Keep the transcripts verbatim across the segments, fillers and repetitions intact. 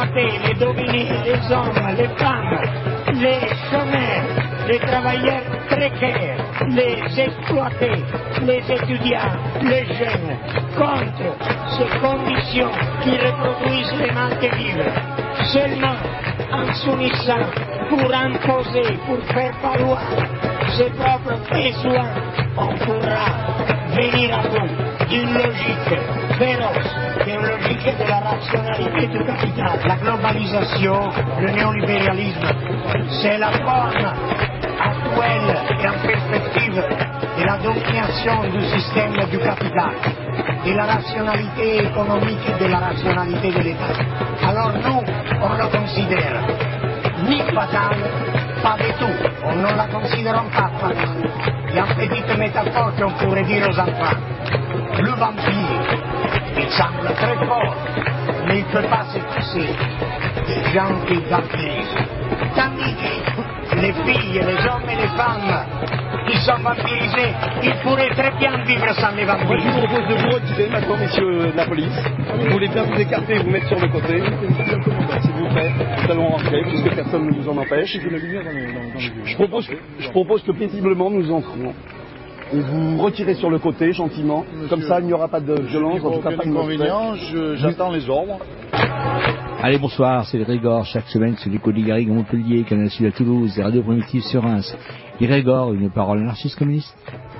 exploités, les dominés, les hommes, les femmes, les chômeurs, les travailleurs précaires, les exploités, les étudiants, les jeunes, contre ces conditions qui reproduisent le mal de vivre. Seulement en s'unissant pour imposer, pour faire valoir ses propres besoins, on pourra venir à bout d'une logique féroce, d'une logique de la rationalité du capital. La globalisation, le néolibéralisme, c'est la forme actuelle et en perspective de la domination du système du capital, de la rationalité économique et de la rationalité de l'État. Alors nous, on le considère ni fatale, pas du tout. On ne la considère pas fatale. Il y a une petite métaphore qu'on pourrait dire aux enfants. Le vampire, il semble très fort, mais il ne peut pas se passer des gens qui vampirisent. Tandis que les filles, les hommes et les femmes qui sont vampirisés, ils pourraient très bien vivre sans les vampires. Moi, je vous propose de vous retirer maintenant, messieurs de la police. Vous voulez bien vous écarter et vous mettre sur le côté. S'il vous plaît, nous allons rentrer, puisque personne ne vous en empêche. Je propose, je propose que paisiblement nous entrions. Et vous retirez sur le côté, gentiment. Monsieur, comme ça, il n'y aura pas de violence. En tout cas, pas de inconvénient. J'attends les ordres. Allez, bonsoir, c'est le Grégor, chaque semaine sur l'écho du Garrigue à Montpellier, Canal Sud à Toulouse et Radio Primitive sur Reims. Et Grégor, une parole anarchiste communiste.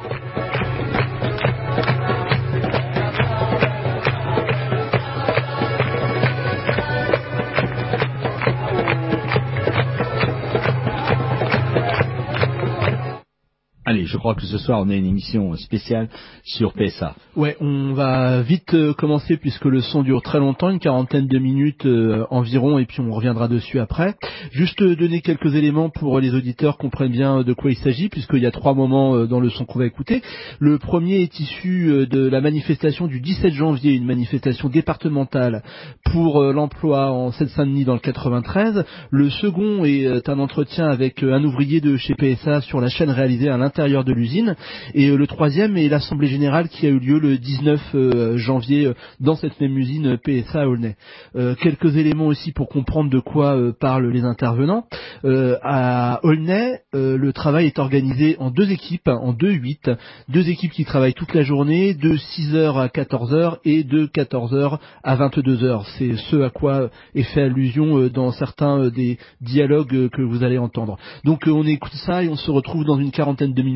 Allez, je crois que ce soir on a une émission spéciale sur P S A. Ouais, on va vite euh, commencer puisque le son dure très longtemps, une quarantaine de minutes euh, environ, et puis on reviendra dessus après. Juste euh, donner quelques éléments pour les auditeurs comprennent bien de quoi il s'agit, puisqu'il y a trois moments euh, dans le son qu'on va écouter. Le premier est issu euh, de la manifestation du dix-sept janvier, une manifestation départementale pour euh, l'emploi en Seine-Saint-Denis dans le quatre-vingt-treize. Le second est euh, un entretien avec euh, un ouvrier de chez P S A sur la chaîne réalisée à l'intérieur de l'usine, et euh, le troisième est l'assemblée générale qui a eu lieu le dix-neuf euh, janvier euh, dans cette même usine euh, P S A à Aulnay. Euh, quelques éléments aussi pour comprendre de quoi euh, parlent les intervenants. Euh, à Aulnay, euh, le travail est organisé en deux équipes, en deux huit, deux équipes qui travaillent toute la journée, de six heures à quatorze heures et de quatorze heures à vingt-deux heures. C'est ce à quoi est fait allusion euh, dans certains euh, des dialogues euh, que vous allez entendre. Donc euh, on écoute ça et on se retrouve dans une quarantaine de minutes.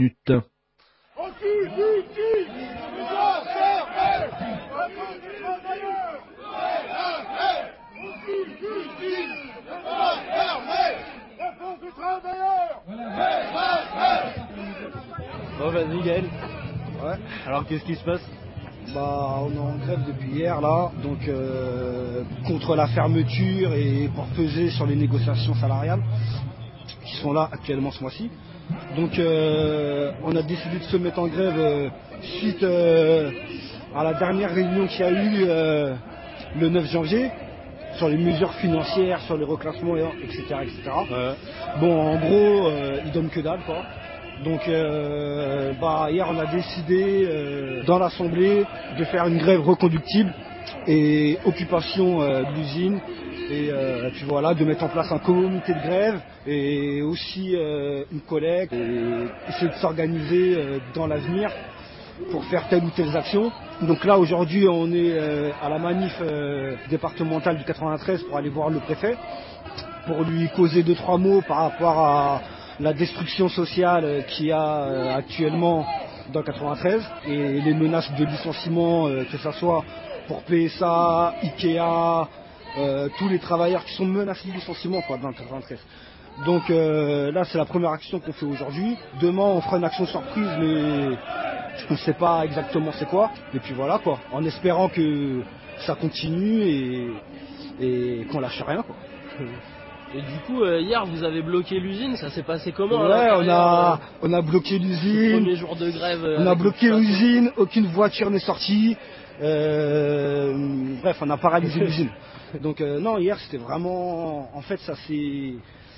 Bon, vas-y Gaël. Ouais. Alors qu'est-ce qui se passe? Bah, on est en grève depuis hier là, donc euh, contre la fermeture et pour peser sur les négociations salariales qui sont là actuellement ce mois-ci. Donc euh, on a décidé de se mettre en grève euh, suite euh, à la dernière réunion qu'il y a eu euh, le neuf janvier sur les mesures financières, sur les reclassements, et cetera et cetera. Ouais. Bon, en gros, euh, ils donnent que dalle quoi. Donc euh, bah, hier on a décidé euh, dans l'Assemblée de faire une grève reconductible et occupation euh, de l'usine. Et euh, puis voilà, de mettre en place un comité de grève et aussi euh, une collecte et essayer de s'organiser euh, dans l'avenir pour faire telle ou telle action. Donc là aujourd'hui on est euh, à la manif euh, départementale du quatre-vingt-treize pour aller voir le préfet pour lui causer deux trois mots par rapport à la destruction sociale qu'il y a euh, actuellement dans le quatre-vingt-treize et les menaces de licenciement euh, que ce soit pour P S A, Ikea, Euh, tous les travailleurs qui sont menacés de licenciement quoi, dans le quatre-vingt-treize. Donc euh, là c'est la première action qu'on fait aujourd'hui. Demain on fera une action surprise mais on ne sait pas exactement c'est quoi. Et puis voilà quoi, en espérant que ça continue et, et qu'on lâche rien quoi. Et du coup euh, hier vous avez bloqué l'usine, ça s'est passé comment? Ouais, on a, euh, on a bloqué l'usine. Premier jour de grève. Euh, on a bloqué l'usine, aucune voiture n'est sortie. Euh, bref, on a paralysé l'usine. Donc euh, non, hier c'était vraiment, en fait ça s'est,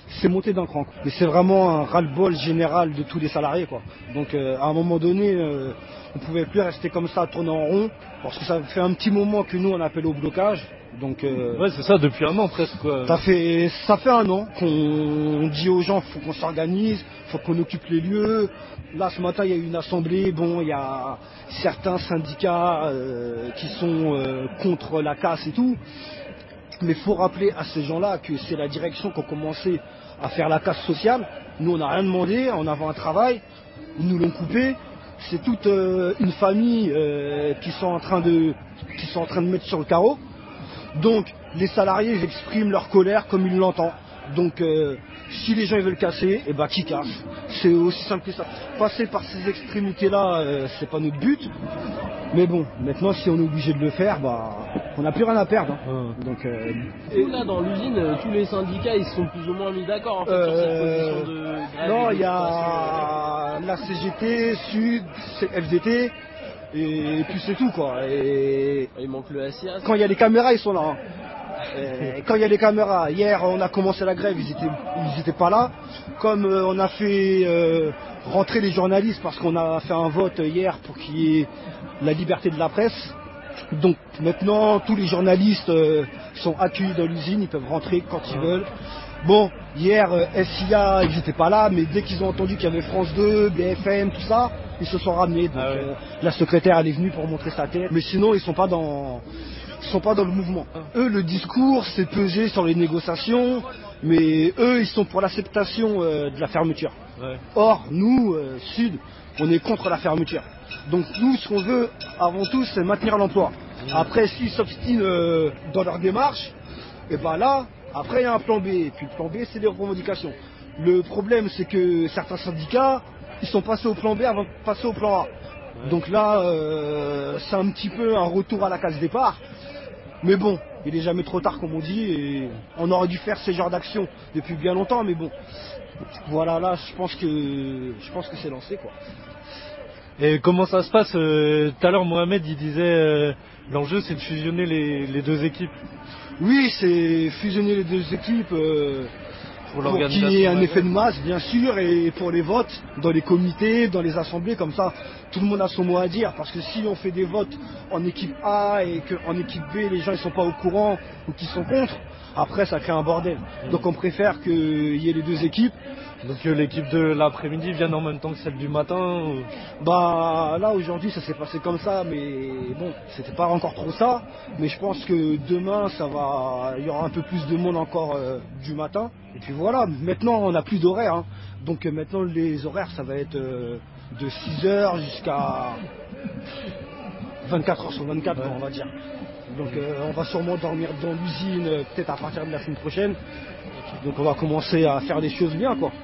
c'est monté d'un cran. Mais c'est vraiment un ras-le-bol général de tous les salariés, quoi. Donc euh, à un moment donné, euh, on pouvait plus rester comme ça, tourner en rond, parce que ça fait un petit moment que nous on appelle au blocage. Donc euh, ouais, c'est ça, depuis un an presque, quoi. Ça fait ça fait un an qu'on dit aux gens faut qu'on s'organise, faut qu'on occupe les lieux. Là ce matin il y a eu une assemblée, bon il y a certains syndicats euh, qui sont euh, contre la casse et tout. Mais il faut rappeler à ces gens-là que c'est la direction qui a commencé à faire la casse sociale. Nous, on n'a rien demandé, on avait un travail, ils nous l'ont coupé. C'est toute euh, une famille euh, qui, sont en train de, qui sont en train de mettre sur le carreau. Donc, les salariés ils expriment leur colère comme ils l'entendent. Donc, euh, si les gens ils veulent casser, eh ben, qu'ils cassent. C'est aussi simple que ça. Passer par ces extrémités-là, euh, c'est pas notre but. Mais bon, maintenant, si on est obligé de le faire, bah, on n'a plus rien à perdre. Hein. Mmh. Donc, euh, et là, dans l'usine, euh, tous les syndicats, ils se sont plus ou moins mis d'accord en fait, euh, sur cette position de grève. Non, il y a la C G T, Sud, F D T, et puis c'est tout, quoi. Et il manque le S I A. Quand il y a les caméras, ils sont là. Hein. Et quand il y a les caméras, hier on a commencé la grève, ils étaient, ils étaient pas là. Comme euh, on a fait euh, rentrer les journalistes parce qu'on a fait un vote hier pour qu'il y ait la liberté de la presse. Donc maintenant tous les journalistes euh, sont accueillis dans l'usine, ils peuvent rentrer quand ils veulent. Bon, hier euh, S I A ils étaient pas là, mais dès qu'ils ont entendu qu'il y avait France deux, B F M, tout ça, ils se sont ramenés. Donc ah ouais. euh, la secrétaire elle est venue pour montrer sa tête. Mais sinon ils sont pas dans Ils sont pas dans le mouvement. Eux, le discours, c'est peser sur les négociations, mais eux, ils sont pour l'acceptation euh, de la fermeture. Ouais. Or, nous, euh, Sud, on est contre la fermeture. Donc nous, ce qu'on veut, avant tout, c'est maintenir l'emploi. Mmh. Après, s'ils s'obstinent euh, dans leur démarche, et ben là, après, il y a un plan B. Et puis le plan B, c'est les revendications. Le problème, c'est que certains syndicats, ils sont passés au plan B avant de passer au plan A. Ouais. Donc là, euh, c'est un petit peu un retour à la case départ. Mais bon, il est jamais trop tard comme on dit, et on aurait dû faire ce genre d'action depuis bien longtemps, mais bon, voilà, là, je pense que je pense que c'est lancé, quoi. Et comment ça se passe euh, tout à l'heure, Mohamed, il disait euh, l'enjeu, c'est de fusionner les, les deux équipes. Oui, c'est fusionner les deux équipes euh, pour, pour qu'il y ait un effet de masse, bien sûr, et pour les votes dans les comités, dans les assemblées, comme ça. Tout le monde a son mot à dire, parce que si on fait des votes en équipe A et qu'en équipe B les gens ils sont pas au courant ou qu'ils sont contre, après ça crée un bordel. Mmh. Donc on préfère qu'il y ait les deux équipes. Donc euh, l'équipe de l'après-midi vienne en même temps que celle du matin ou... Bah là aujourd'hui ça s'est passé comme ça, mais bon, c'était pas encore trop ça. Mais je pense que demain ça va, il y aura un peu plus de monde encore euh, du matin. Et puis voilà, maintenant on n'a plus d'horaire, hein. Donc euh, maintenant les horaires ça va être euh, de six heures jusqu'à vingt-quatre heures sur vingt-quatre, ouais. On va dire. Donc euh, on va sûrement dormir dans l'usine euh, peut-être à partir de la semaine prochaine. Donc on va commencer à faire les choses bien, quoi.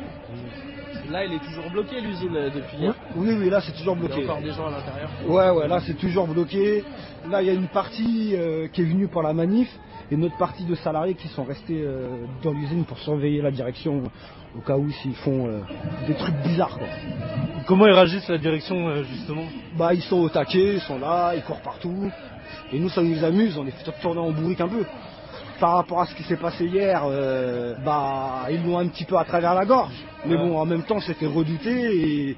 Là elle est toujours bloquée l'usine euh, depuis hier. Oui oui, là c'est toujours bloqué. Il y a encore des gens à l'intérieur. Ouais ouais, là c'est toujours bloqué. Là il y a une partie euh, qui est venue pour la manif et une autre partie de salariés qui sont restés euh, dans l'usine pour surveiller la direction au cas où s'ils font euh, des trucs bizarres, quoi. Comment ils réagissent la direction euh, justement? Bah ils sont au taquet, ils sont là, ils courent partout. Et nous ça nous amuse, on est fait tourner en bourrique un peu. Par rapport à ce qui s'est passé hier, euh, bah ils l'ont un petit peu à travers la gorge. Mais ouais. Bon, en même temps c'était redouté et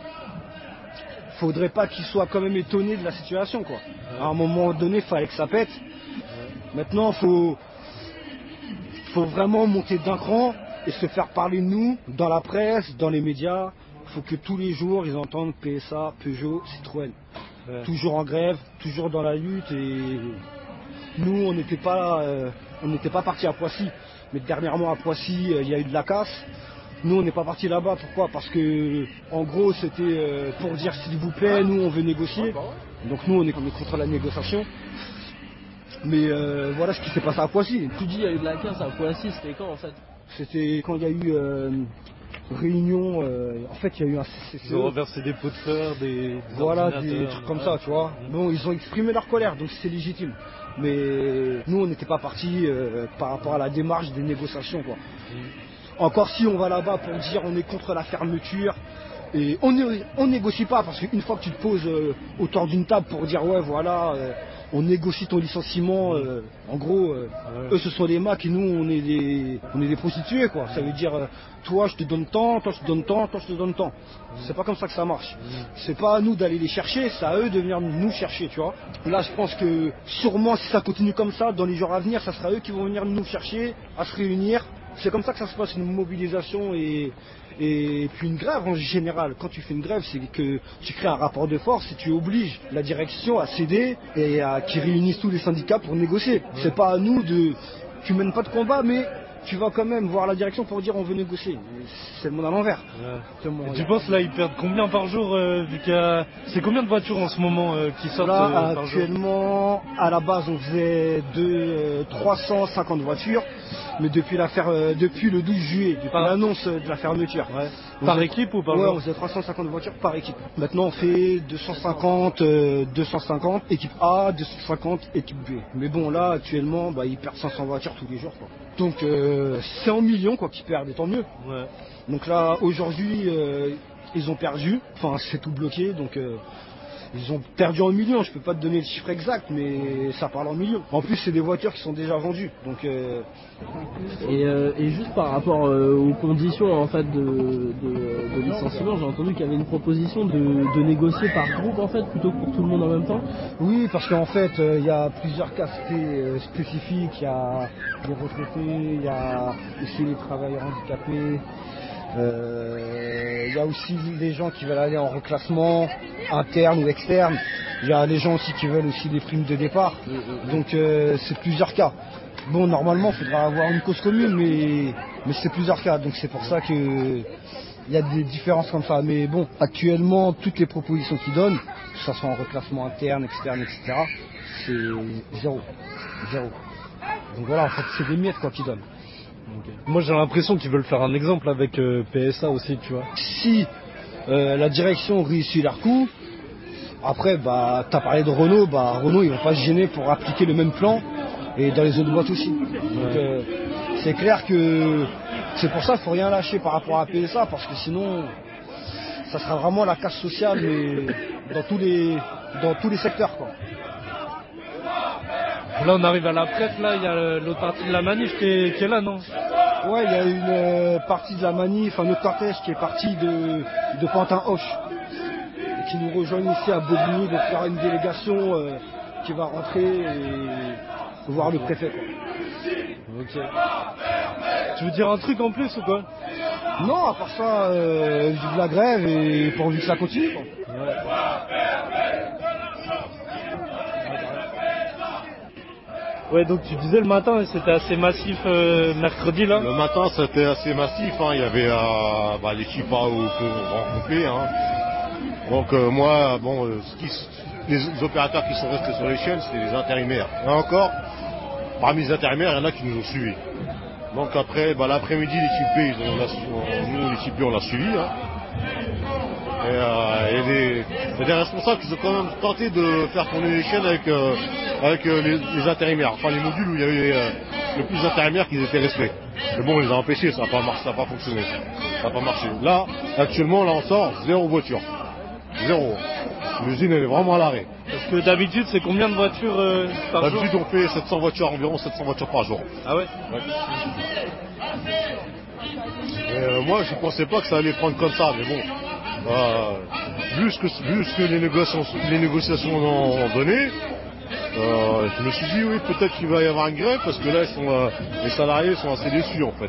faudrait pas qu'ils soient quand même étonnés de la situation, quoi. Ouais. À un moment donné, il fallait que ça pète. Ouais. Maintenant, faut faut vraiment monter d'un cran et se faire parler de nous dans la presse, dans les médias. Il faut que tous les jours ils entendent P S A, Peugeot, Citroën. Ouais. Toujours en grève, toujours dans la lutte, et nous on n'était pas euh, on n'était pas parti à Poissy, mais dernièrement à Poissy il euh, y a eu de la casse. Nous on n'est pas parti là-bas, pourquoi? Parce que en gros c'était euh, pour dire s'il vous plaît, nous on veut négocier. Donc nous on est, on est contre la négociation. Mais euh, voilà ce qui s'est passé à Poissy. Tu dis il y a eu de la casse à Poissy, c'était quand en fait? C'était quand il y a eu euh, réunion, euh, en fait il y a eu un C C C E. Ils ont renversé des pots de fleurs, des, des voilà, des trucs comme ça, tu vois. Bon, ils ont exprimé leur colère, donc c'est légitime. Mais nous on n'était pas partis euh, par rapport à la démarche des négociations, quoi. Mmh. Encore si on va là-bas pour dire on est contre la fermeture, et on, on négocie pas, parce qu'une fois que tu te poses euh, autour d'une table pour dire ouais voilà, euh, on négocie ton licenciement. Euh, en gros, euh, ouais. eux ce sont les macs et nous on est des, on est des prostituées quoi. Ça veut dire, euh, toi je te donne tant, toi je te donne tant, toi je te donne tant. C'est pas comme ça que ça marche. C'est pas à nous d'aller les chercher, c'est à eux de venir nous chercher, tu vois. Là je pense que sûrement si ça continue comme ça, dans les jours à venir, ça sera eux qui vont venir nous chercher, à se réunir. C'est comme ça que ça se passe, une mobilisation et, et puis une grève en général. Quand tu fais une grève, c'est que tu crées un rapport de force et tu obliges la direction à céder et à qui réunissent tous les syndicats pour négocier. Ouais. C'est pas à nous de... Tu mènes pas de combat, mais tu vas quand même voir la direction pour dire on veut négocier. C'est le monde à l'envers. Ouais. Et tu penses là ils perdent combien par jour euh, vu qu'il y a... C'est combien de voitures en ce moment euh, qui sortent là, euh, par actuellement, jour à la base on faisait de, euh, trois cent cinquante voitures. Mais depuis, l'affaire, euh, depuis le douze juillet, depuis par... l'annonce de la fermeture. Ouais. Par faisait, équipe ou par ouais, jour? On faisait trois cent cinquante voitures par équipe. Maintenant on fait deux cent cinquante, euh, deux cent cinquante équipe A, deux cent cinquante équipe B. Mais bon là actuellement bah, ils perdent cinq cents voitures tous les jours quoi. Donc euh, c'est en millions quoi qu'ils perdent et tant mieux. Ouais. Donc là aujourd'hui euh, ils ont perdu, enfin c'est tout bloqué donc... Euh, Ils ont perdu en millions, je peux pas te donner le chiffre exact, mais ça parle en millions. En plus, c'est des voitures qui sont déjà vendues, donc. Euh... Et, euh, et juste par rapport euh, aux conditions en fait de, de, de licenciement, j'ai entendu qu'il y avait une proposition de, de négocier par groupe en fait, plutôt que pour tout le monde en même temps. Oui, parce qu'en fait, il euh, y a plusieurs cas euh, spécifiques. Il y a les retraités, il y a aussi les travailleurs handicapés. Il euh, y a aussi les gens qui veulent aller en reclassement interne ou externe. Il y a les gens aussi qui veulent aussi des primes de départ. Donc euh, c'est plusieurs cas. Bon, normalement, il faudra avoir une cause commune, mais, mais c'est plusieurs cas. Donc c'est pour ça que il y a des différences comme ça. Mais bon, actuellement, toutes les propositions qu'ils donnent, que ce soit en reclassement interne, externe, et cetera, c'est zéro. Zéro. Donc voilà, en fait, c'est des miettes quoi qu'ils donnent. Okay. Moi j'ai l'impression qu'ils veulent faire un exemple avec euh, P S A aussi, tu vois. Si euh, la direction réussit leur coup, après bah t'as parlé de Renault, bah Renault ils vont pas se gêner pour appliquer le même plan et dans les autres boîtes aussi. Ouais. Donc euh, c'est clair que c'est pour ça qu'il faut rien lâcher par rapport à P S A parce que sinon ça sera vraiment la casse sociale mais dans tous les dans tous les secteurs quoi. Là on arrive à la presse, là il y a l'autre partie de la manif qui est, qui est là, non? Ouais, il y a une euh, partie de la manif, un autre cortège qui est parti de, de Pantin-Hoche et qui nous rejoignent ici à Bobigny. Donc il y aura une délégation euh, qui va rentrer et voir le préfet quoi. Ok. Tu veux dire un truc en plus ou quoi? Non, à part ça, euh, vive la grève et pourvu que ça continue quoi. Ouais. Ouais, donc tu disais le matin, c'était assez massif euh, mercredi là. Le matin, c'était assez massif. Hein. Il y avait euh, bah, les chipas au rang complet. Hein. Donc euh, moi, bon, euh, ce qui, les opérateurs qui sont restés sur les chaînes, c'est les intérimaires. Et encore, parmi les intérimaires, il y en a qui nous ont suivis. Donc après, bah, l'après-midi, l'équipe B, ils ont, on a, nous, l'équipe B, on l'a suivi. Hein. Et euh, il y a des, il y a des responsables qui ont quand même tenté de faire tourner les chaînes avec, euh, avec euh, les, les intérimaires, enfin les modules où il y avait euh, le plus d'intérimaires qui étaient restés. Mais bon, on les a empêchés, ça n'a pas marché, ça n'a pas fonctionné, ça n'a pas marché. Là, actuellement, là on sort zéro voiture, zéro. L'usine elle est vraiment à l'arrêt. Parce que d'habitude, c'est combien de voitures euh, par jour? D'habitude, on fait sept cents voitures, environ sept cents voitures par jour. Ah ouais, ouais. Et, euh, moi, je pensais pas que ça allait prendre comme ça, mais bon. Euh, vu, ce que, vu ce que les négociations, les négociations ont donné, euh, je me suis dit oui peut-être qu'il va y avoir une grève parce que là ils sont, euh, les salariés sont assez déçus en fait.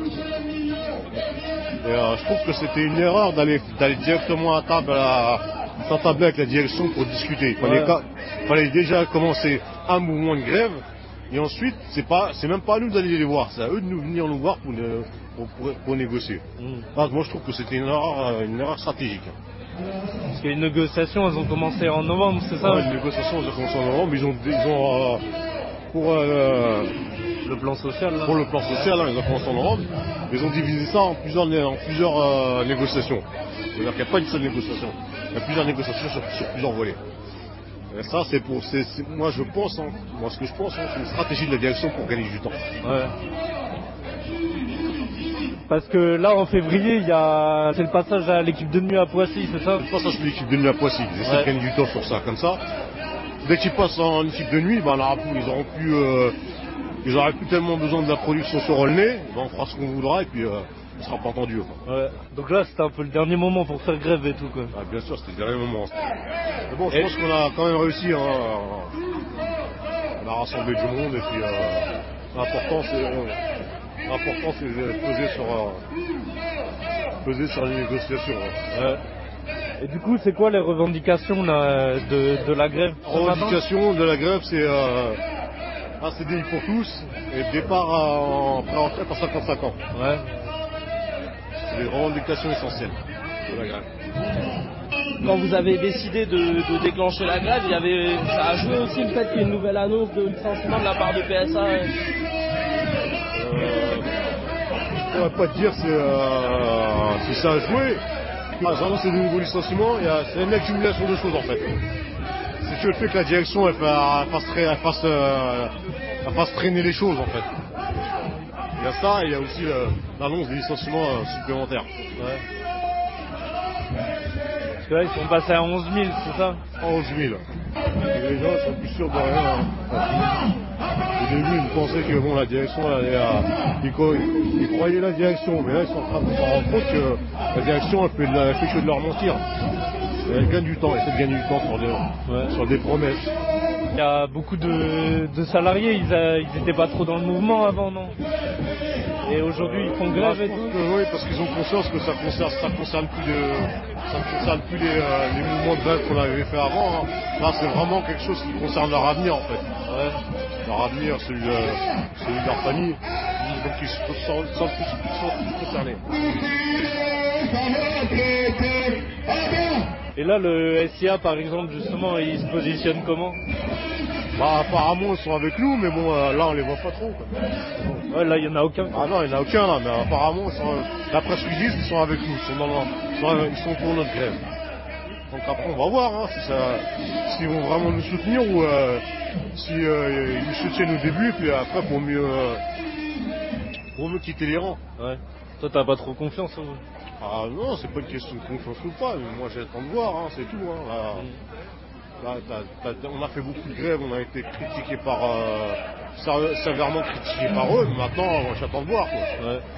Et euh, je trouve que c'était une erreur d'aller, d'aller directement à table, à, s'entabler avec la direction pour discuter. Il fallait, ouais. il fallait déjà commencer un mouvement de grève et ensuite c'est pas, c'est même pas à nous d'aller les voir, c'est à eux de nous venir nous voir pour ne, Pour, pour, pour négocier. Mmh. Ah, moi je trouve que c'était une erreur, une erreur stratégique. Parce que les négociations elles ont commencé en novembre, c'est ça? Ouais, les négociations elles ont commencé en novembre, ils ont, ils ont euh, pour euh, le plan social là. Pour le plan social, hein, ils ont commencé en novembre, ils ont divisé ça en plusieurs, en plusieurs euh, négociations. C'est-à-dire qu'il n'y a pas une seule négociation, il y a plusieurs négociations sur, sur plusieurs volets. Et ça c'est pour, c'est, c'est, moi je pense, hein, moi ce que je pense, hein, c'est une stratégie de la direction pour gagner du temps. Ouais. Parce que là en février il y a c'est le passage à l'équipe de nuit à Poissy, c'est ça? C'est le passage à l'équipe de nuit à Poissy. Ils essaient ouais. de gagner du temps sur ça, comme ça. dès qu'ils passent en équipe de nuit, ben, là, ils auront plus, euh, ils auraient plus tellement besoin de la production sur Aulnay. Ben, on fera ce qu'on voudra et puis euh, on sera pas entendu. Quoi. Ouais. Donc là, c'était un peu le dernier moment pour faire grève et tout, quoi. Ah, bien sûr, c'était le dernier moment. Mais bon, je et... pense qu'on a quand même réussi. Hein, on a rassemblé du monde et puis euh, l'important, c'est, euh, l'important, c'est de peser sur, euh, peser sur les négociations. Hein. Ouais. Et du coup, c'est quoi les revendications là, de, de la grève? Les revendications de la grève, c'est euh, un C D I pour tous et départ en pré-retraite à cinquante-cinq ans. Ouais. C'est les revendications essentielles de la grève. Quand vous avez décidé de, de déclencher la grève, il y avait, ça a joué aussi le fait qu'il y ait une nouvelle annonce de licenciement de la part de P S A. Euh, on va pas te dire si, euh, si ça a joué. Ah, vraiment, c'est de nouveaux licenciements, il y a, c'est une accumulation de choses en fait. C'est que le fait que la direction elle, elle, fasse, elle, fasse, euh, elle fasse traîner les choses en fait. Il y a ça et il y a aussi le, l'annonce des licenciements euh, supplémentaires. Ouais. Parce que là ils sont passés à onze mille, c'est ça? onze mille. Et les gens sont plus sûrs de rien. Hein. Au début ils pensaient que bon, la direction elle, elle, elle, ils, ils croyaient la direction, mais là ils sont en train de se rendre compte que la direction elle fait, de, elle fait que de leur mentir. Et elle gagne du temps, elle essaie de gagner du temps sur des, ouais. sur des promesses. Il y a beaucoup de, de salariés, ils, a, ils étaient pas trop dans le mouvement avant, non? Et aujourd'hui ils font grève et tout? Que, oui, parce qu'ils ont conscience que ça concerne, ça concerne plus, de, ça concerne plus les, euh, les mouvements de grève qu'on avait fait avant. Hein. Là c'est vraiment quelque chose qui concerne leur avenir en fait. Ouais. Leur avenir, celui de, celui de leur famille. Donc ils se sentent tous concernés. Et là le S I A par exemple justement il se positionne comment? Bah apparemment ils sont avec nous mais bon euh, là on les voit pas trop quoi. Ouais là il y en a aucun. Ah non il y en a aucun là mais apparemment ils sont, d'après ce qu'ils disent ils sont avec nous, ils sont, dans le, ils sont pour notre grève. Donc après on va voir hein, si ça, s'ils vont vraiment nous soutenir ou euh, si euh, ils nous soutiennent au début puis après pour mieux euh, pour mieux quitter les rangs. Ouais. Toi t'as pas trop confiance en vous? Ah non c'est pas une question de confiance ou pas, mais moi j'ai le temps de voir hein, c'est tout hein. Là, mmh. là t'as, t'as, on a fait beaucoup de grèves, on a été critiqués par euh, sévèrement critiqués par eux, mais maintenant j'attends de voir quoi. Ouais.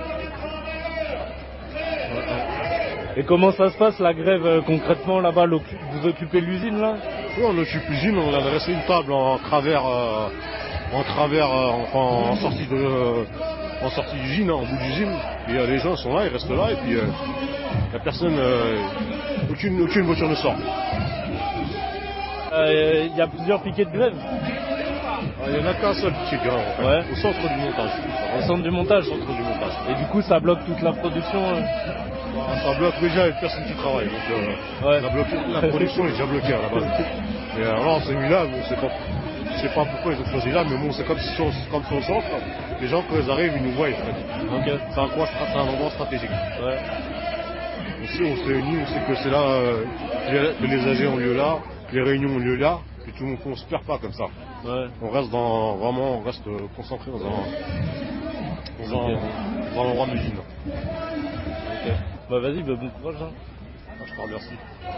Et comment ça se passe la grève euh, concrètement là-bas? Vous occupez l'usine là? Oui on occupe l'usine, on a dressé une table en travers, euh, en travers, euh, enfin en sortie de, euh, en sortie d'usine, hein, en bout d'usine. Et euh, les gens sont là, ils restent là et puis il euh, n'y a personne, euh, aucune, aucune voiture ne sort. Il euh, y a plusieurs piquets de grève. Il n'y en a qu'un seul piquet de grève en fait, ouais. Au centre du montage. Au centre du montage. Au centre du montage. Et du coup ça bloque toute la production. Euh... Bah, ça bloque déjà avec personne qui travaille. Donc euh, ouais. la, bloqué, la production est déjà bloquée à la base. Et alors là on s'est mis là, on sait pas. Je sais pas pourquoi ils ont choisi là, mais bon, c'est comme si sur, comme sur le centre, les gens quand ils arrivent, ils nous voient en fait. Okay. C'est un coin, c'est un endroit stratégique. Ouais. Aussi, on se réunit, on sait que c'est là euh, que les A G ont lieu là, les réunions ont lieu là, et tout le monde, on se perd pas comme ça. Ouais. On reste dans vraiment, on reste concentré dans un, dans un, dans un endroit d'usine. Ok. Bah vas-y, bah bon courage. Hein. Ah, je te remercie.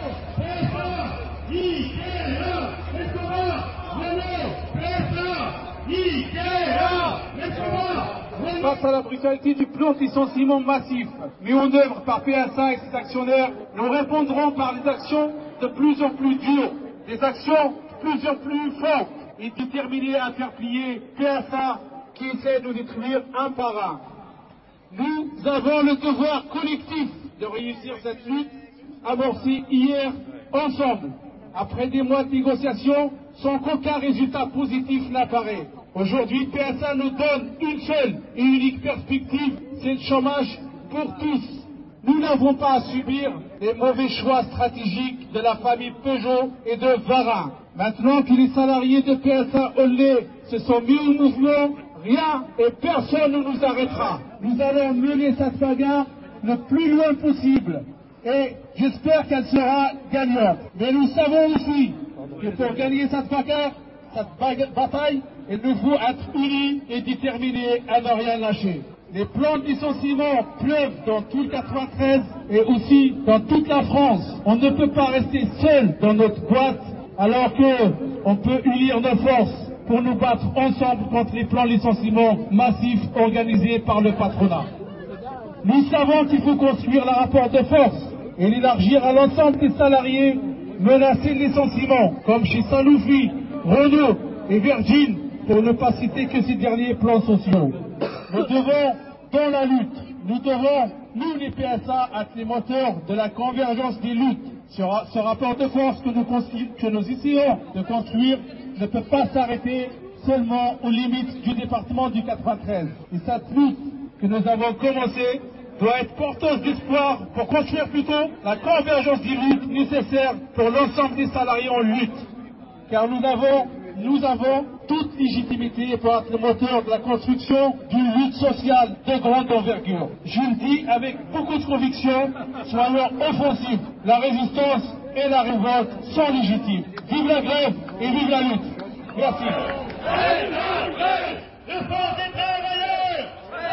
Face à la brutalité du plan de licenciement massif mis en œuvre par P S A et ses actionnaires, nous répondrons par des actions de plus en plus dures, des actions de plus en plus fortes et déterminées à faire plier P S A qui essaie de nous détruire un par un. Nous avons le devoir collectif de réussir cette lutte amorcée hier ensemble. Après des mois de négociations, sans qu'aucun résultat positif n'apparaît. Aujourd'hui, P S A nous donne une seule et unique perspective, c'est le chômage pour tous. Nous n'avons pas à subir les mauvais choix stratégiques de la famille Peugeot et de Varin. Maintenant que les salariés de P S A Aulnay se sont mis au mouvement, rien et personne ne nous arrêtera. Nous allons mener cette bagarre le plus loin possible et j'espère qu'elle sera gagnante. Mais nous savons aussi que pour gagner cette bagarre, cette bataille, il nous faut être unis et déterminés à ne rien lâcher. Les plans de licenciement pleuvent dans tout le quatre-vingt-treize et aussi dans toute la France. On ne peut pas rester seul dans notre boîte alors qu'on peut unir nos forces pour nous battre ensemble contre les plans de licenciement massifs organisés par le patronat. Nous savons qu'il faut construire le rapport de force et l'élargir à l'ensemble des salariés menacés de licenciement, comme chez Sanofi, Renault et Virgin, pour ne pas citer que ces derniers plans sociaux. Nous devons, dans la lutte, nous devons, nous les P S A, être les moteurs de la convergence des luttes. Ce, ce rapport de force que nous, que nous essayons de construire ne peut pas s'arrêter seulement aux limites du département du quatre-vingt-treize. Et cette lutte que nous avons commencée doit être porteuse d'espoir pour construire plutôt la convergence des luttes nécessaires pour l'ensemble des salariés en lutte. Car nous avons, nous avons toute légitimité pour être le moteur de la construction d'une lutte sociale de grande envergure. Je le dis avec beaucoup de conviction, soyons offensifs. La résistance et la révolte sont légitimes. Vive la grève et vive la lutte. Merci. Vive la grève, le front des travailleurs.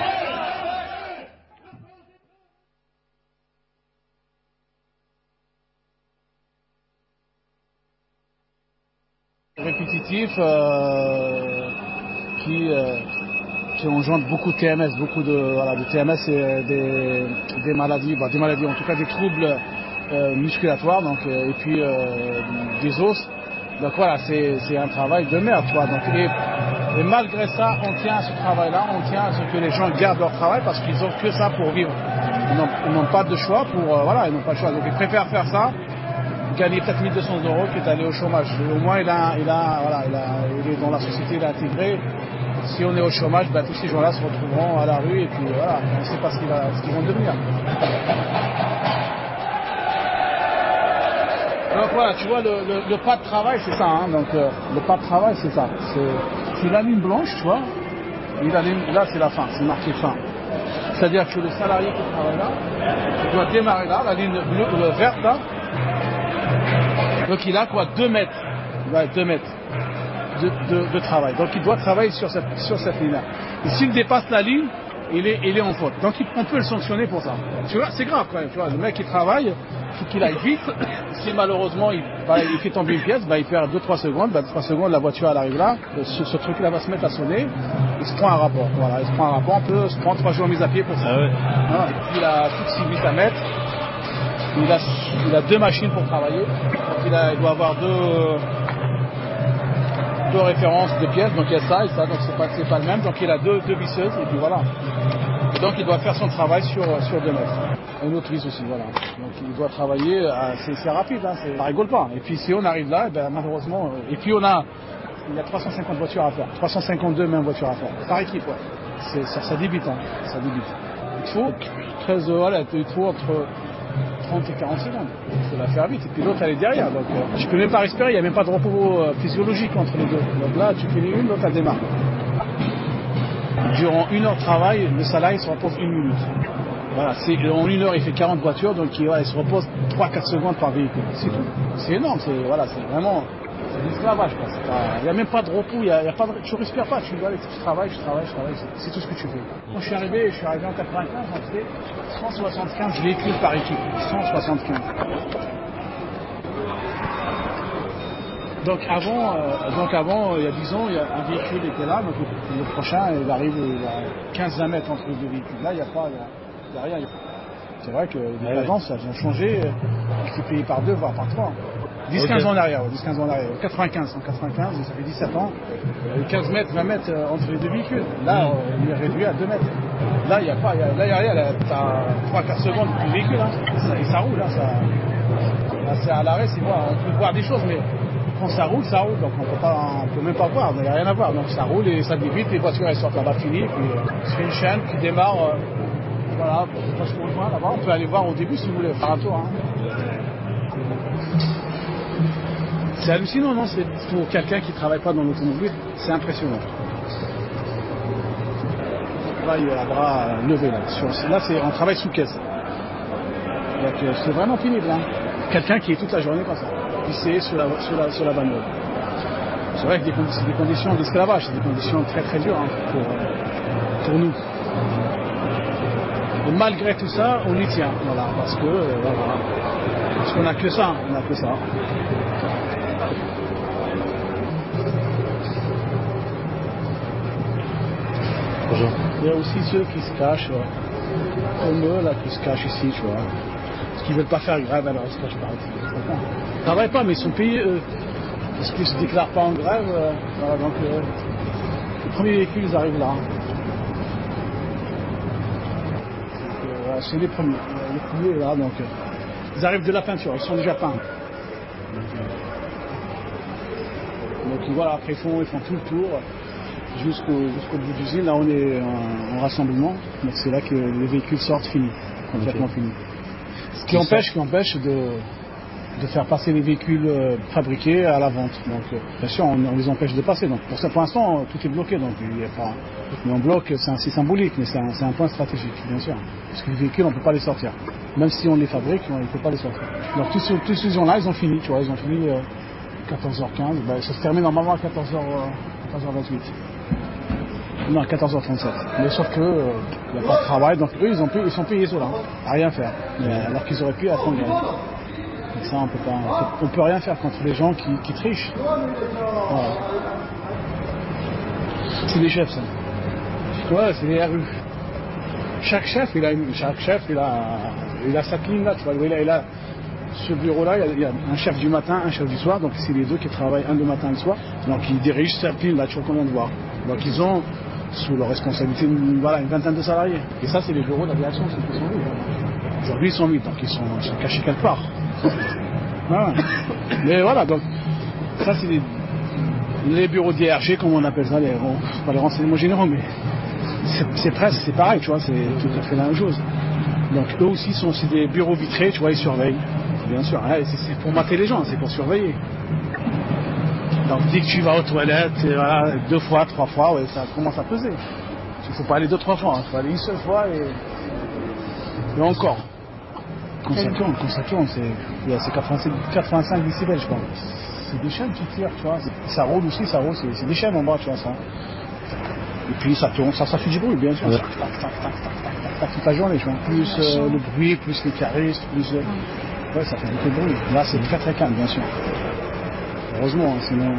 Répétitif euh, qui, euh, qui engendre beaucoup de T M S, beaucoup de, voilà, de T M S et des, des maladies, bah, des maladies en tout cas des troubles euh, musculatoires donc, euh, et puis euh, des os. Donc voilà, c'est, c'est un travail de merde. Quoi. Donc, et, et malgré ça, on tient à ce travail-là, on tient à ce que les gens gardent leur travail parce qu'ils n'ont que ça pour vivre. Ils n'ont, ils n'ont pas de choix pour, euh, voilà, ils n'ont pas de choix. Donc ils préfèrent faire ça. Gagner peut-être mille deux cents euros qui est allé au chômage. Au moins, il, a, il, a, voilà, il, a, il est dans la société, il est intégré. Si on est au chômage, ben, tous ces gens-là se retrouveront à la rue et puis voilà, on ne sait pas ce qu'ils, va, ce qu'ils vont devenir. Donc voilà, tu vois, le, le, le pas de travail, c'est ça. Hein, donc euh, le pas de travail, c'est ça. C'est, c'est la ligne blanche, tu vois. Et la ligne, là, c'est la fin, c'est marqué fin. C'est-à-dire que le salarié qui travaille là, il doit démarrer là, la ligne bleue, euh, verte là. Donc il a quoi, deux mètres, ouais, deux mètres de, de, de travail. Donc il doit travailler sur cette, sur cette ligne-là. Et s'il dépasse la ligne, il est, il est en faute. Donc on peut le sanctionner pour ça. Tu vois, c'est grave quand même. Tu vois, le mec qui travaille, il faut qu'il aille vite. Si malheureusement il, bah, il fait tomber une pièce, bah, il perd deux trois secondes. Bah, deux trois secondes, la voiture elle arrive là. Ce, ce truc-là va se mettre à sonner. Il se prend un rapport. Voilà, il se prend un rapport. On peut se prendre trois jours mis à pied pour ça. Ah ouais. Voilà. Et puis il a toutes six huit à mettre. Il a, il a deux machines pour travailler, donc il, a, il doit avoir deux, deux références de pièces, donc il y a ça et ça, donc c'est pas, c'est pas le même, donc il a deux, deux visseuses et puis voilà. Et donc il doit faire son travail sur, sur deux mètres. Une autre vis aussi, voilà. Donc il doit travailler, c'est, c'est rapide, hein, c'est, ça rigole pas. Et puis si on arrive là, ben, malheureusement, et puis on a, il y a trois cent cinquante voitures à faire, trois cent cinquante-deux mêmes voitures à faire, par équipe, ouais. C'est, ça, ça débite, hein, ça débite. Il faut treize, voilà, il faut entre trente et quarante secondes, il faut la faire vite, et puis l'autre elle est derrière, donc euh, je peux même pas respirer, il n'y a même pas de repos euh, physiologique entre les deux, donc là tu finis une, l'autre elle démarre. Durant une heure de travail, le salarié se repose une minute. Voilà, c'est, en une heure il fait quarante voitures, donc il, voilà, il se repose trois à quatre secondes par véhicule, c'est tout. C'est énorme, c'est, voilà, c'est vraiment, c'est de l'esclavage, il n'y a même pas de repos, il y a, il y a pas de, tu ne respires pas, tu, voilà, tu travailles, tu travailles, tu travailles, c'est, c'est tout ce que tu fais. Quand je suis arrivé, je suis arrivé en quatre-vingt-quinze, on faisait cent soixante-quinze véhicules par équipe, cent soixante-quinze. Donc avant, euh, donc avant, il y a dix ans, il y a un véhicule était là, donc le, le prochain, il arrive, il a quinze à vingt mètres entre les deux véhicules. Là, il n'y a pas, il y a, il y a rien. Il y a... C'est vrai que les cadences, ça vient changer, il s'est payé par deux, voire par trois. dix quinze okay. ans en arrière, dix quinze ans en arrière. quatre-vingt-quinze, en quatre-vingt-quinze, ça fait dix-sept ans, quinze mètres, vingt mètres entre les deux véhicules. Là, il est réduit à deux mètres. Là, il n'y a pas, il y a, là, il n'y a rien, là, t'as trois à quatre secondes pour le véhicule, hein. Ça, et ça roule, hein, ça, là, c'est à l'arrêt, c'est voir, on peut voir des choses, mais quand ça roule, ça roule, donc on peut pas, on peut même pas voir, il n'y a rien à voir, donc ça roule et ça débite, les voitures elles sortent là-bas finies, puis euh, se fait une chaîne qui démarre, euh, voilà, parce qu'on le voit là-bas, on peut aller voir au début si vous voulez faire un tour, hein. C'est hallucinant, non? C'est pour quelqu'un qui ne travaille pas dans l'automobile, c'est impressionnant. Là, il y a un bras levé, là. Sur, là, c'est, on travaille sous caisse. Donc, c'est vraiment pénible, hein. Quelqu'un qui est toute la journée comme ça, pissé sur la, sur la, sur la bagnole. C'est vrai que des, c'est des conditions d'esclavage, c'est des conditions très très dures, hein, pour, pour nous. Et malgré tout ça, on y tient, voilà, parce que, euh, voilà, parce qu'on n'a que ça, on n'a que ça. Bonjour. Il y a aussi ceux qui se cachent, ouais. Comme eux, là, qui se cachent ici, tu vois. Parce qu'ils veulent pas faire grève, alors ils se cachent pas. Ils ne travaillent pas, mais ils sont payés, eux. Parce qu'ils se déclarent pas en grève, euh, voilà, donc euh, les premiers véhicules, ils arrivent là. Donc, euh, voilà, c'est les premiers. Les premiers, là, donc euh, ils arrivent de la peinture, ils sont déjà peints. Donc voilà, après ils font, ils font tout le tour jusqu'au, jusqu'au bout d'usine. Là on est en, en rassemblement, donc c'est là que les véhicules sortent finis, complètement okay. finis. Ce qui empêche, qui empêche de, de faire passer les véhicules euh, fabriqués à la vente. Donc euh, bien sûr on, on les empêche de passer. Donc pour ça pour l'instant tout est bloqué. Donc il y a pas. Mais on bloque, c'est, un, c'est symbolique, mais c'est un, c'est un point stratégique, bien sûr. Parce que les véhicules on ne peut pas les sortir. Même si on les fabrique, on ne peut pas les sortir. Donc tous ces, tous ces gens-là ils ont fini, tu vois, ils ont fini. Euh, quatorze heures quinze, ben, ça se termine normalement à quatorze heures vingt-huit. Non, à quatorze heures trente-sept. Mais sauf que il euh, n'y a pas de travail, donc eux ils, ont pu, ils sont payés ceux-là, à rien faire. Mais, alors qu'ils auraient pu être en grève. Donc ça on peut pas, on peut, on peut rien faire contre les gens qui, qui trichent. Voilà. C'est les chefs ça. Ouais, c'est les R U. Chaque chef il a une, chaque chef il a, il a sa ligne là, tu vois, il a, il a ce bureau-là, il y a un chef du matin, un chef du soir, donc c'est les deux qui travaillent, un le matin et le soir, donc ils dirigent cette ligne-là, tu vois qu'on vient de voir. Donc ils ont, sous leur responsabilité, une, voilà, une vingtaine de salariés. Et ça, c'est les bureaux d'aviation, ceux qui sont huit. Aujourd'hui, ils sont huit, donc ils sont, ils sont cachés quelque part. Voilà. Mais voilà, donc, ça, c'est les, les bureaux d'I R G, comme on appelle ça, les, pas les renseignements généraux, mais c'est, c'est presque, c'est pareil, tu vois, c'est tout à fait la même chose. Donc eux aussi sont aussi des bureaux vitrés, tu vois, ils surveillent. Bien sûr, hein, c'est, c'est pour mater les gens, c'est pour surveiller. Donc dès que tu vas aux toilettes, et voilà, deux fois, trois fois, ouais, ça commence à peser. Il ne faut pas aller deux, trois fois, il hein, faut aller une seule fois et, et encore. Quand ça tourne, quand ça tourne, c'est, c'est quatre-vingt-cinq décibels, je crois. C'est des chaînes qui tirent, tu vois. Ça roule aussi, ça roule, c'est, c'est des chaînes en bas, tu vois ça. Et puis ça tourne, ça, ça fait du bruit, bien sûr. Ouais. Tac, tac, tac, tac, tac, tac, toute la journée, tu vois. Plus euh, le bruit, plus les caristes, plus. Euh... Ouais, ça fait beaucoup de bruit. Là, c'est très très calme, bien sûr. Heureusement, hein, sinon.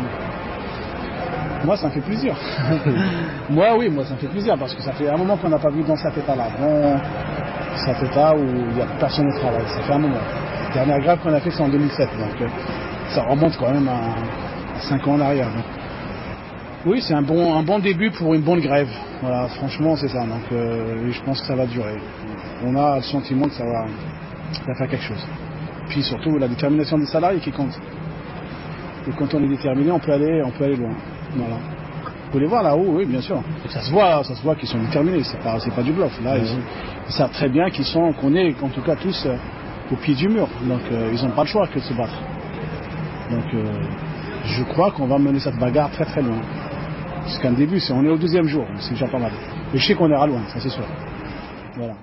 Moi, ça me fait plaisir. Moi, oui, moi, ça me fait plaisir parce que ça fait un moment qu'on n'a pas vu dans cet état-là. Bon, cet état où il n'y a personne au travail. Ça fait un moment. La dernière grève qu'on a fait, c'est en deux mille sept. Donc, euh, ça remonte quand même à, à cinq ans en arrière. Donc. Oui, c'est un bon, un bon début pour une bonne grève. Voilà, franchement, c'est ça. Donc, euh, je pense que ça va durer. On a le sentiment que ça va, ça va faire quelque chose. Puis surtout, la détermination des salariés qui compte. Et quand on est déterminé, on peut aller, on peut aller loin. Voilà. Vous pouvez les voir là-haut, oui, bien sûr. Ça se voit, ça se voit qu'ils sont déterminés. C'est pas, c'est pas du bluff. Là, ils, ils savent très bien qu'ils sont, qu'on est, en tout cas tous, euh, au pied du mur. Donc, euh, ils n'ont pas le choix que de se battre. Donc, euh, je crois qu'on va mener cette bagarre très très loin. C'est qu'un début, c'est, on est au deuxième jour, c'est déjà pas mal. Mais je sais qu'on ira loin, ça c'est sûr. Voilà.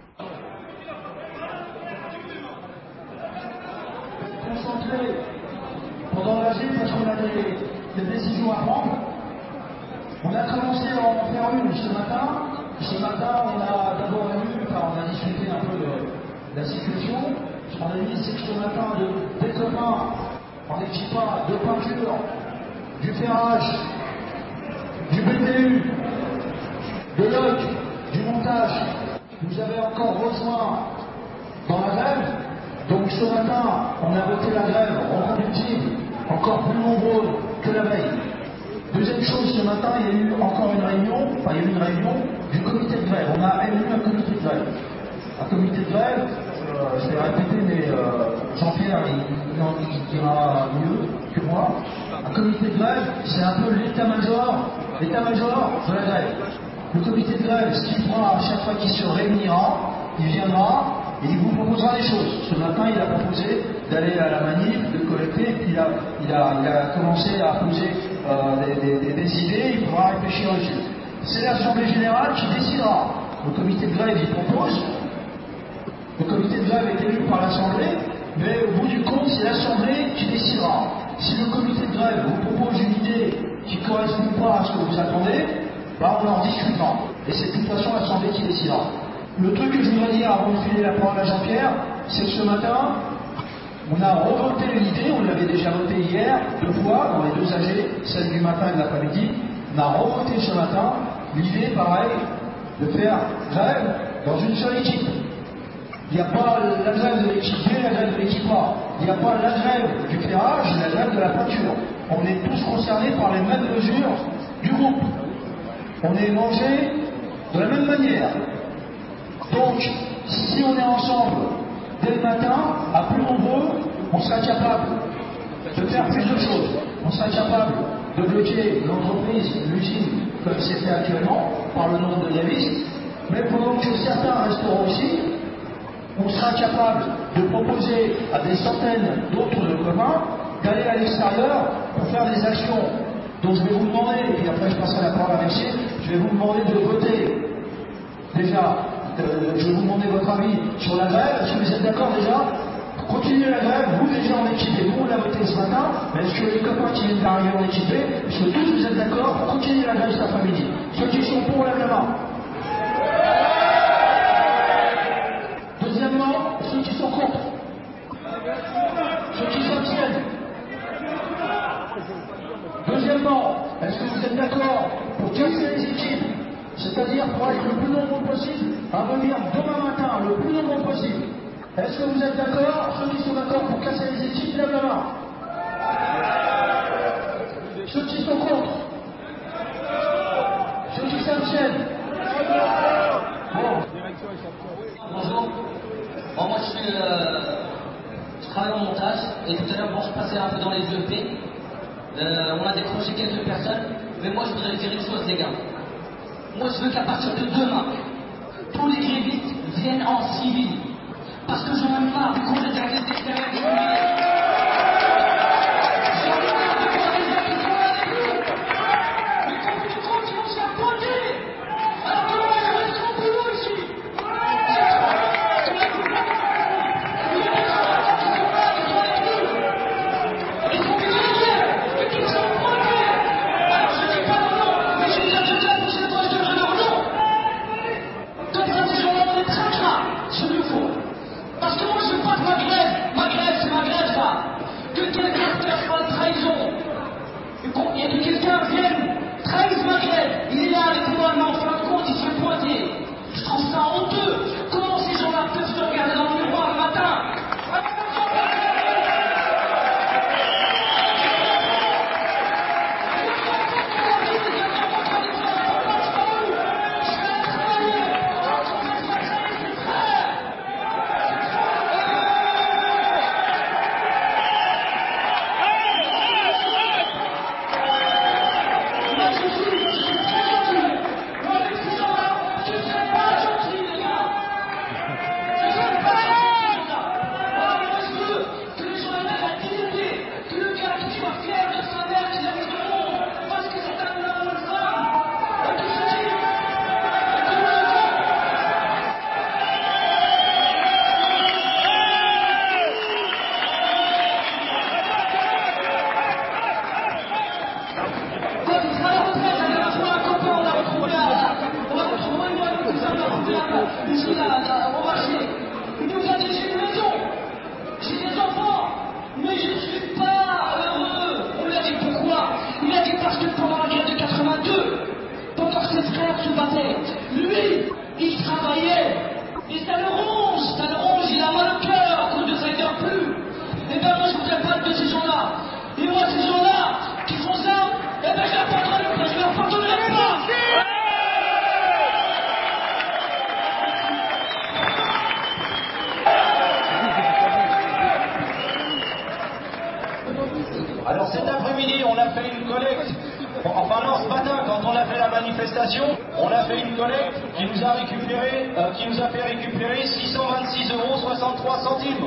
Concentré pour engager parce qu'on a des, des décisions à prendre. On a commencé à en faire une ce matin. Ce matin, on a d'abord eu, enfin, on a discuté un peu de, de la situation. Ce qu'on a dit, c'est que ce matin, de, des copains, en équipant de peinture, du ferrage, du B T U, de l'O C, du montage, vous avez encore besoin dans la grève. Donc ce matin, on a voté la grève reconductible, encore plus nombreux que la veille. Deuxième chose, ce matin, il y a eu encore une réunion, enfin il y a eu une réunion du comité de grève. On a élu un comité de grève. Un comité de grève, euh, je vais répéter, mais euh, Jean-Pierre, il, il, il dira mieux que moi. Un comité de grève, c'est un peu l'état-major, l'état-major de la grève. Le comité de grève, ce qu'il fera à chaque fois qu'il se réunira, il viendra et il vous proposera des choses. Ce matin, il a proposé d'aller à la manif, de collecter, puis il a, il a, il a commencé à poser euh, des, des, des idées, il faudra réfléchir dessus. C'est l'Assemblée Générale qui décidera. Le comité de grève, il propose. Le comité de grève est élu par l'Assemblée, mais au bout du compte, c'est l'Assemblée qui décidera. Si le comité de grève vous propose une idée qui ne correspond pas à ce que vous attendez, bah on en discutera. Et c'est de toute façon l'Assemblée qui décidera. Le truc que je voudrais dire avant de filer la parole à Jean-Pierre, c'est que ce matin, on a revoté une idée, on l'avait déjà voté hier, deux fois, dans les deux A G, celle du matin et de l'après-midi. On a revoté ce matin l'idée, pareil, de faire grève dans une seule équipe. Il n'y a pas la grève de l'équipe B, la grève de l'équipe A. Il n'y a pas la grève du ferrage et la grève de la peinture. On est tous concernés par les mêmes mesures du groupe. On est mangé de la même manière. Donc, si on est ensemble dès le matin, à plus nombreux, on sera capable de faire plus de choses. On sera capable de bloquer l'entreprise, l'usine, comme c'est fait actuellement, par le nombre de grévistes. Mais pendant que certains resteront ici, on sera capable de proposer à des centaines d'autres de communs d'aller à l'extérieur pour faire des actions. Donc je vais vous demander, et puis après je passerai la parole à Mercier, je vais vous demander de voter. Déjà, euh, je vais vous demander votre avis sur la grève. Est-ce que vous êtes d'accord déjà? Continuez la grève, vous déjà en équipé, nous on l'a voté ce matin, mais est-ce que les copains qui viennent d'arriver en équipé, est-ce que tous vous êtes d'accord pour continuer la grève cet après-midi? Ceux qui sont pour, lèvent la main. Deuxièmement, ceux qui sont contre. Ceux qui s'abstiennent. Deuxièmement, est-ce que vous êtes d'accord pour casser les équipes, c'est-à-dire pour être le plus nombreux possible à venir demain matin, le plus nombreux possible? Est-ce que vous êtes d'accord? Ceux qui sont d'accord pour casser les équipes, lèvent la main. Ceux qui sont contre. Ceux qui s'abstiennent. Bon. Bonjour. Bon, moi je suis, euh, je travaille en montage et tout à l'heure bon, je passais un peu dans les U E P. Euh, on a décroché quelques personnes, mais moi je voudrais dire une chose les gars. Moi je veux qu'à partir de demain, tous les grévistes viennent en civil. Parce que j'en ai marre du congé d'arrêt d'extérieur du mobilier. J'en ai marre de voir les gens qui sont là avec nous. Mais quand vous nous compte, ils vont se faire pointer. Alors que moi je reste en boulot ici. Parce que moi je veux pas que ma grève, ma grève c'est ma grève ça, que quelqu'un fasse pas de trahison, et que quelqu'un vienne trahisse ma grève, il est là avec moi, mais en fin de compte il se fait pointer. Je trouve ça honteux. Comment ces gens-là peuvent se regarder dans le miroir le matin? Alors cet après-midi, on a fait une collecte, enfin non, ce matin, quand on a fait la manifestation, on a fait une collecte qui nous a récupéré, euh, qui nous a fait récupérer six cent vingt-six euros soixante-trois centimes.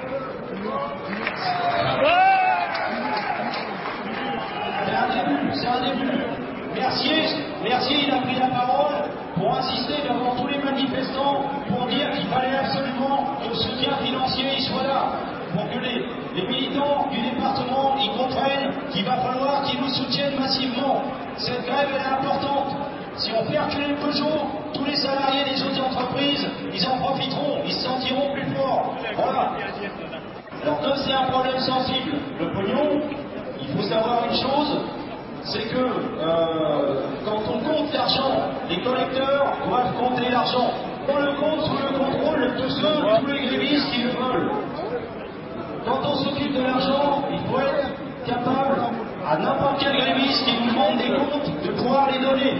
C'est un début, c'est un début. Mercier, Mercier, il a pris la parole pour insister devant tous les manifestants pour dire qu'il fallait absolument que le soutien financier y soit là. Pour que les, les militants du département y comprennent qu'il va falloir qu'ils nous soutiennent massivement. Cette grève elle est importante. Si on fait reculer le Peugeot, tous les salariés des autres entreprises, ils en profiteront, ils se sentiront plus forts. Voilà. Alors comme c'est un problème sensible, le pognon, il faut savoir une chose, c'est que euh, quand on compte l'argent, les collecteurs doivent compter l'argent. On le compte sous le contrôle de ceux, tous les grévistes qui le veulent. Quand on s'occupe de l'argent, il faut être capable à n'importe quel gréviste qui nous demande des comptes de pouvoir les donner.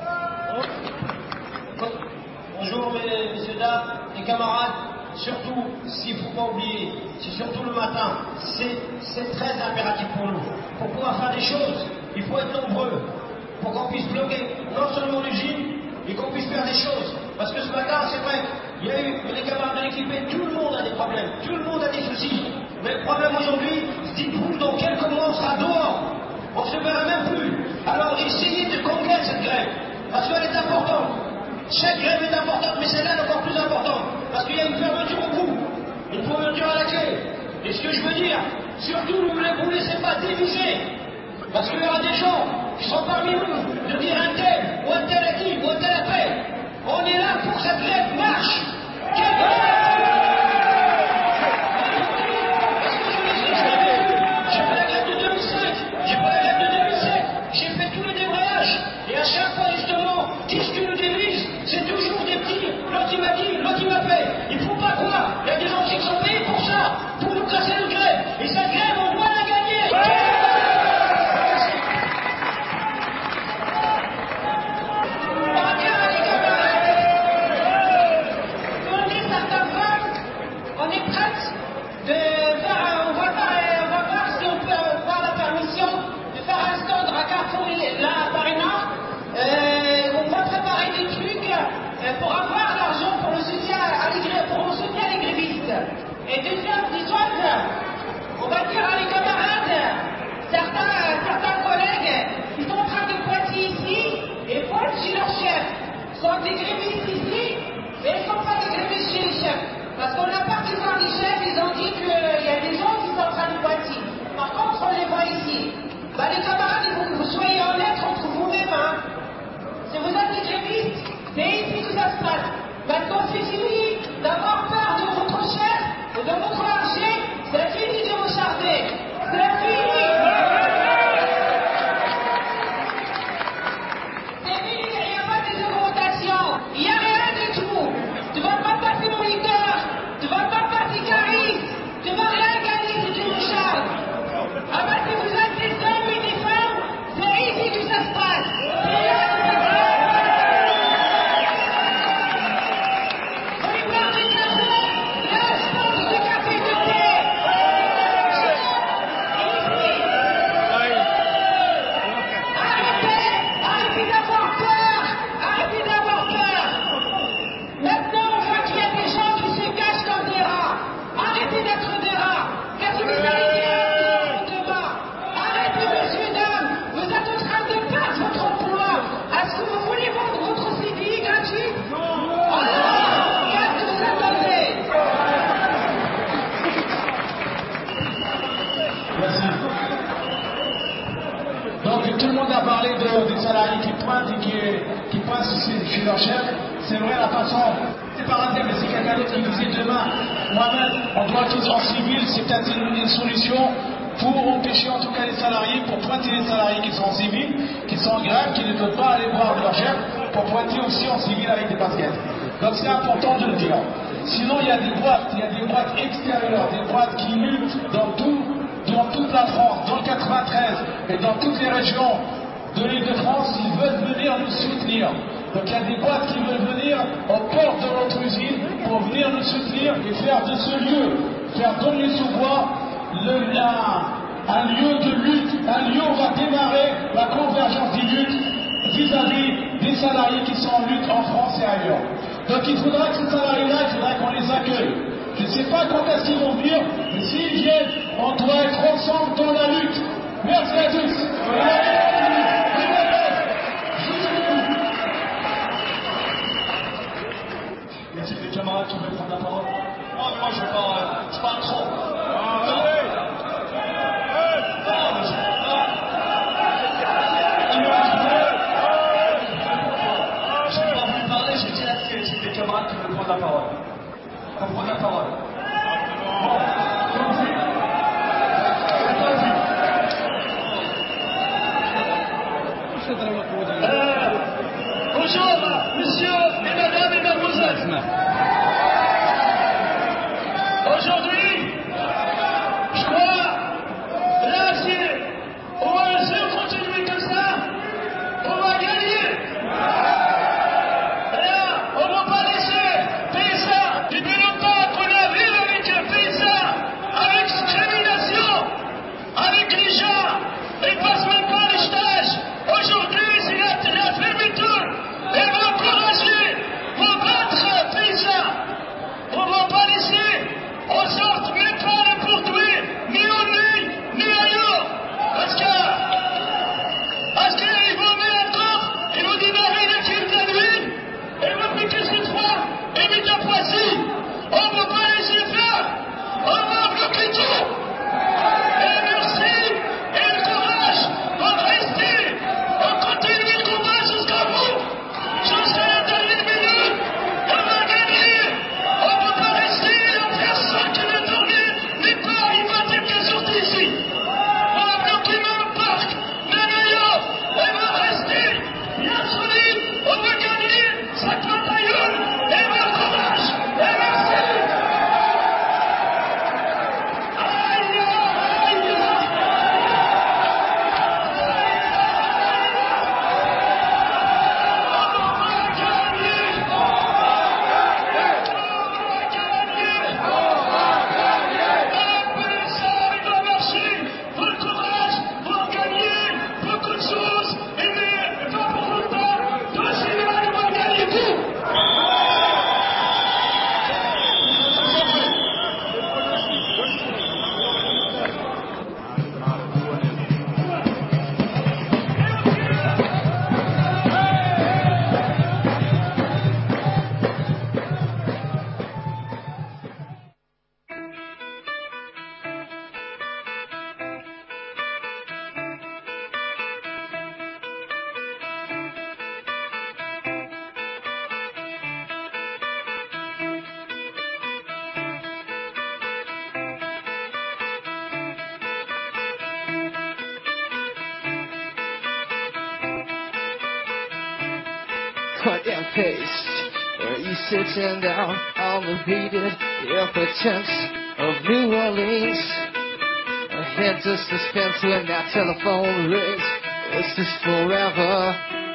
Bonjour mes, messieurs, dames, les camarades. Surtout, ce qu'il ne faut pas oublier, c'est surtout le matin, c'est très impératif pour nous. Pour pouvoir faire des choses, il faut être nombreux, pour qu'on puisse bloquer non seulement l'usine, mais qu'on puisse faire des choses. Parce que ce matin, c'est vrai, il y a eu les camarades de l'équipe, tout le monde a des problèmes, tout le monde a des soucis. Mais le problème aujourd'hui, dites-vous, dans quelques mois, on sera dehors. On ne se verra même plus. Alors essayez de conquérir cette grève, parce qu'elle est importante. Chaque grève est importante, mais celle-là est encore plus importante. Parce qu'il y a une fermeture au bout, une fermeture à la clé. Et ce que je veux dire, surtout ne vous laissez pas diviser. Parce qu'il y aura des gens qui seront parmi nous de dire un tel, ou un tel a dit, ou un tel a fait. On est là pour que cette grève marche. Quelle grève? J'ai fait la grève de deux mille cinq, j'ai fait la grève de deux mille sept, j'ai fait tous les débrayages. Et à chaque fois, justement, qu'est-ce que nous dévise? C'est toujours des petits, l'autre il m'a dit, l'autre il m'a fait. Il faut pas croire, il y a des gens qui sont payés pour ça, pour nous casser le grève. Et cette grève, on doit la gagner. On est prête de faire, on va, faire, on va voir si on peut avoir la permission de faire un stand à Carrefour, là à Paris Nord. Euh, on va préparer des trucs euh, pour avoir l'argent pour le soutien à les, pour le soutien à les grévistes. Et deuxième histoire, on va dire à les camarades, certains, certains collègues qui sont en train de pointer ici et pointent chez leur chef. Sont des grévistes ici, mais ils ne sont pas des grévistes chez les chefs. Parce qu'on a parti voir les chefs, ils ont dit qu'il y a des gens qui sont en train de pointer. Par contre, on les voit ici. Bah, les camarades, il faut que vous soyez honnêtes entre vous-même. Hein. Si vous êtes des grévistes, c'est ici que ça se passe. Maintenant, c'est fini d'avoir peur de votre chef ou de votre archer. C'est fini de vous charger. C'est fini. C'est fini, il n'y a pas des augmentations. Il n'y a rien du tout. Tu ne vas pas passer moniteur. Tu ne vas pas passer cariste. Tu ne vas rien gagner si tu me charges. Ah ben si vous êtes des hommes et des femmes, c'est ici que ça se passe. C'est là que ça se passe. Vous voulez boire du café? Là, je pense de café de thé. Ici. Arrêtez. Arrêtez d'avoir peur. Arrêtez d'avoir peur. Maintenant, on voit qu'il y a des gens qui se cachent comme des rats. Arrêtez d'être des rats. Qu'est-ce que vous allez dire? Arrêtez, messieurs, dames, vous êtes en train de perdre votre emploi. Est-ce que vous voulez vendre votre C D I gratuit? Oh, qu'est-ce que vous attendez? Merci. Donc tout le monde a parlé de, des salariés qui pointent et qui, qui pointent chez, chez leur chef. C'est vrai la façon, c'est par hasard, mais c'est quelqu'un d'autre qui nous dit demain, moi-même, on doit tous en civil, c'est peut-être une, une solution pour empêcher en tout cas les salariés, pour pointer les salariés qui sont en civil, qui sont en grève, qui ne peuvent pas aller voir leur chef, pour pointer aussi en civil avec des baskets. Donc c'est important de le dire. Sinon il y a des boîtes, il y a des boîtes extérieures, des boîtes qui luttent dans, tout, dans toute la France, dans le quatre-vingt-treize et dans toutes les régions de l'Île-de-France, ils veulent venir nous soutenir. Donc il y a des boîtes qui veulent venir aux portes de notre usine pour venir nous soutenir et faire de ce lieu, faire Daulnier-sous-Bois le, un, un lieu de lutte, un lieu où va démarrer la convergence des luttes vis-à-vis des salariés qui sont en lutte en France et ailleurs. Donc il faudra que ces salariés-là, il faudra qu'on les accueille. Je ne sais pas quand est-ce qu'ils vont venir, mais s'ils viennent, on doit être ensemble dans la lutte. Merci à tous. Y a-t-il des camarades qui veulent prendre la parole? Non, mais moi je vais pas, euh, je parle trop. Ah, non. Allez. Non, mais je Je n'ai pas voulu parler, j'ai dit là, j'ai des camarades qui veulent prendre la parole. Pour prendre la parole. Bon. cut and paste. Where you sitting down on the beaded impotence of New Orleans. A hint of suspense when that telephone rings. Is this forever?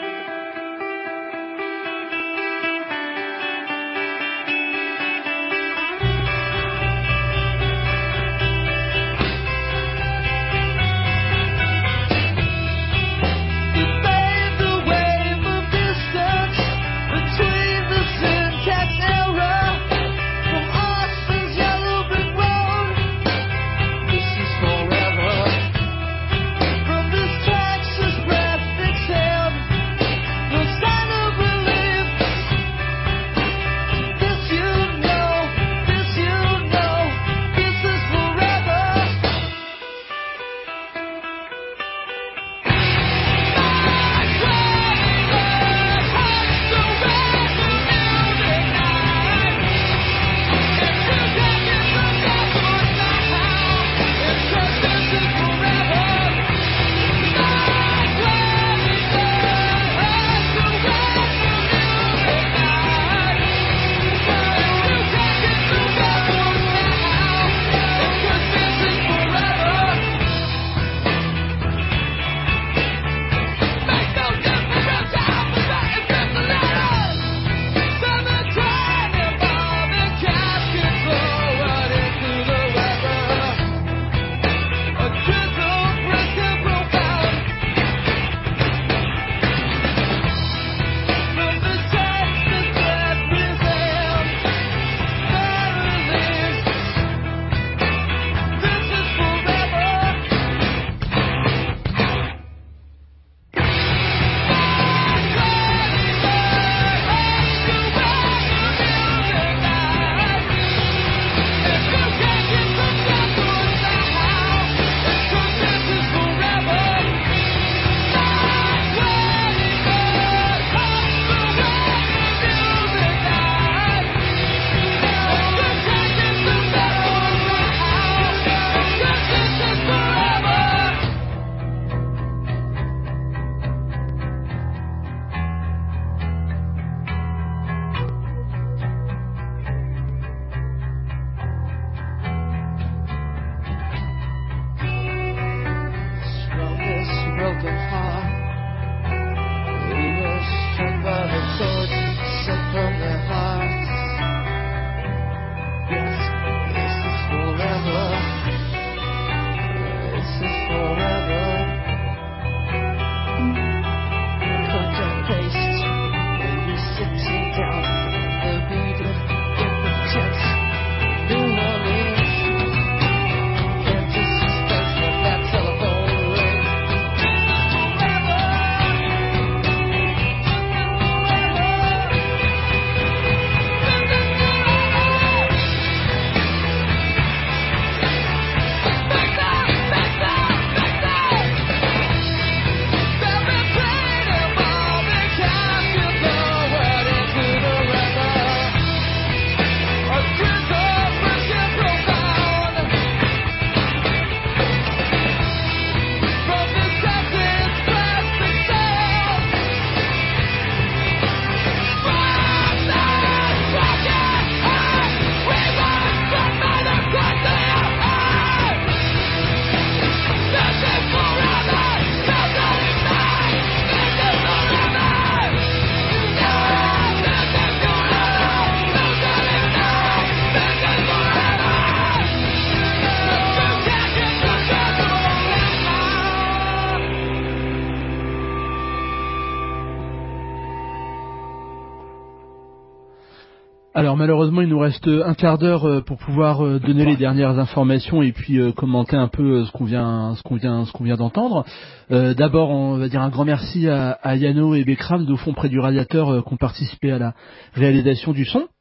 Alors malheureusement il nous reste un quart d'heure pour pouvoir donner les dernières informations et puis commenter un peu ce qu'on vient, ce qu'on vient, ce qu'on vient d'entendre. Euh, d'abord on va dire un grand merci à, à Yano et Bekram d'au fond près du radiateur euh, qui ont participé à la réalisation du son.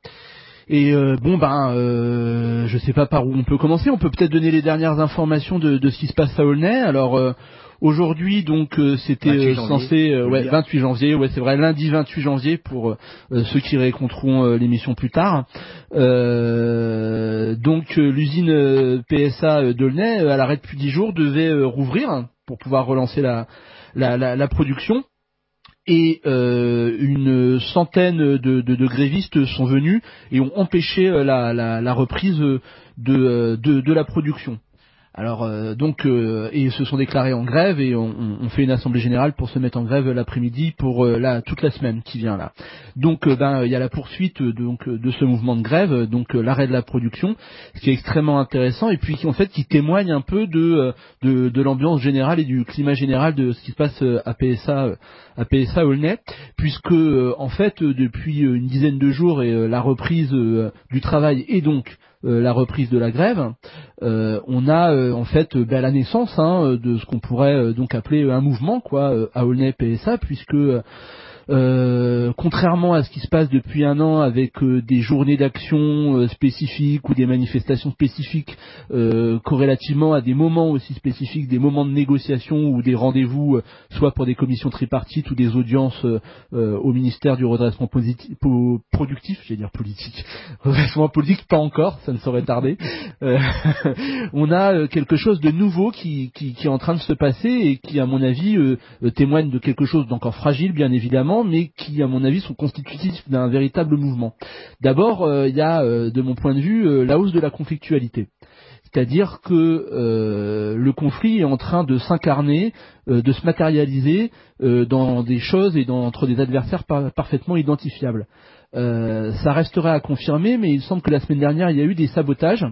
Et euh, bon ben euh, je sais pas par où on peut commencer. On peut peut-être donner les dernières informations de, de ce qui se passe à Aulnay. Alors euh, aujourd'hui donc euh, c'était euh, censé euh, ouais, vingt-huit janvier, ouais c'est vrai, lundi vingt-huit janvier pour euh, ceux qui réécouteront euh, l'émission plus tard. Euh, donc euh, l'usine euh, P S A d'Aulnay euh, à l'arrêt depuis dix jours devait euh, rouvrir pour pouvoir relancer la, la, la, la production. et euh, une centaine de, de, de grévistes sont venus et ont empêché la, la, la reprise de, de, de la production. Alors euh, donc euh, et se sont déclarés en grève et on, on fait une assemblée générale pour se mettre en grève l'après-midi pour euh, la toute la semaine qui vient là. Donc euh, ben il y a la poursuite de, donc de ce mouvement de grève, donc euh, l'arrêt de la production, ce qui est extrêmement intéressant et puis qui en fait qui témoigne un peu de de, de l'ambiance générale et du climat général de ce qui se passe à P S A à P S A Aulnay, puisque euh, en fait depuis une dizaine de jours et euh, la reprise euh, du travail et donc Euh, la reprise de la grève, euh, on a euh, en fait euh, bah, la naissance hein, de ce qu'on pourrait euh, donc appeler un mouvement quoi euh, à Aulnay P S A, puisque euh, contrairement à ce qui se passe depuis un an avec euh, des journées d'action euh, spécifiques ou des manifestations spécifiques euh, corrélativement à des moments aussi spécifiques, des moments de négociation ou des rendez-vous euh, soit pour des commissions tripartites ou des audiences euh, euh, au ministère du redressement positif, po, productif, j'allais dire politique, redressement politique pas encore, ça ne saurait tarder. Euh, on a euh, quelque chose de nouveau qui, qui, qui est en train de se passer et qui à mon avis euh, euh, témoigne de quelque chose d'encore fragile bien évidemment, mais qui, à mon avis, sont constitutifs d'un véritable mouvement. D'abord, il euh, y a, euh, de mon point de vue, euh, la hausse de la conflictualité. C'est-à-dire que euh, le conflit est en train de s'incarner, euh, de se matérialiser euh, dans des choses et dans, entre des adversaires par, parfaitement identifiables. Euh, ça resterait à confirmer, mais il semble que la semaine dernière, il y a eu des sabotages.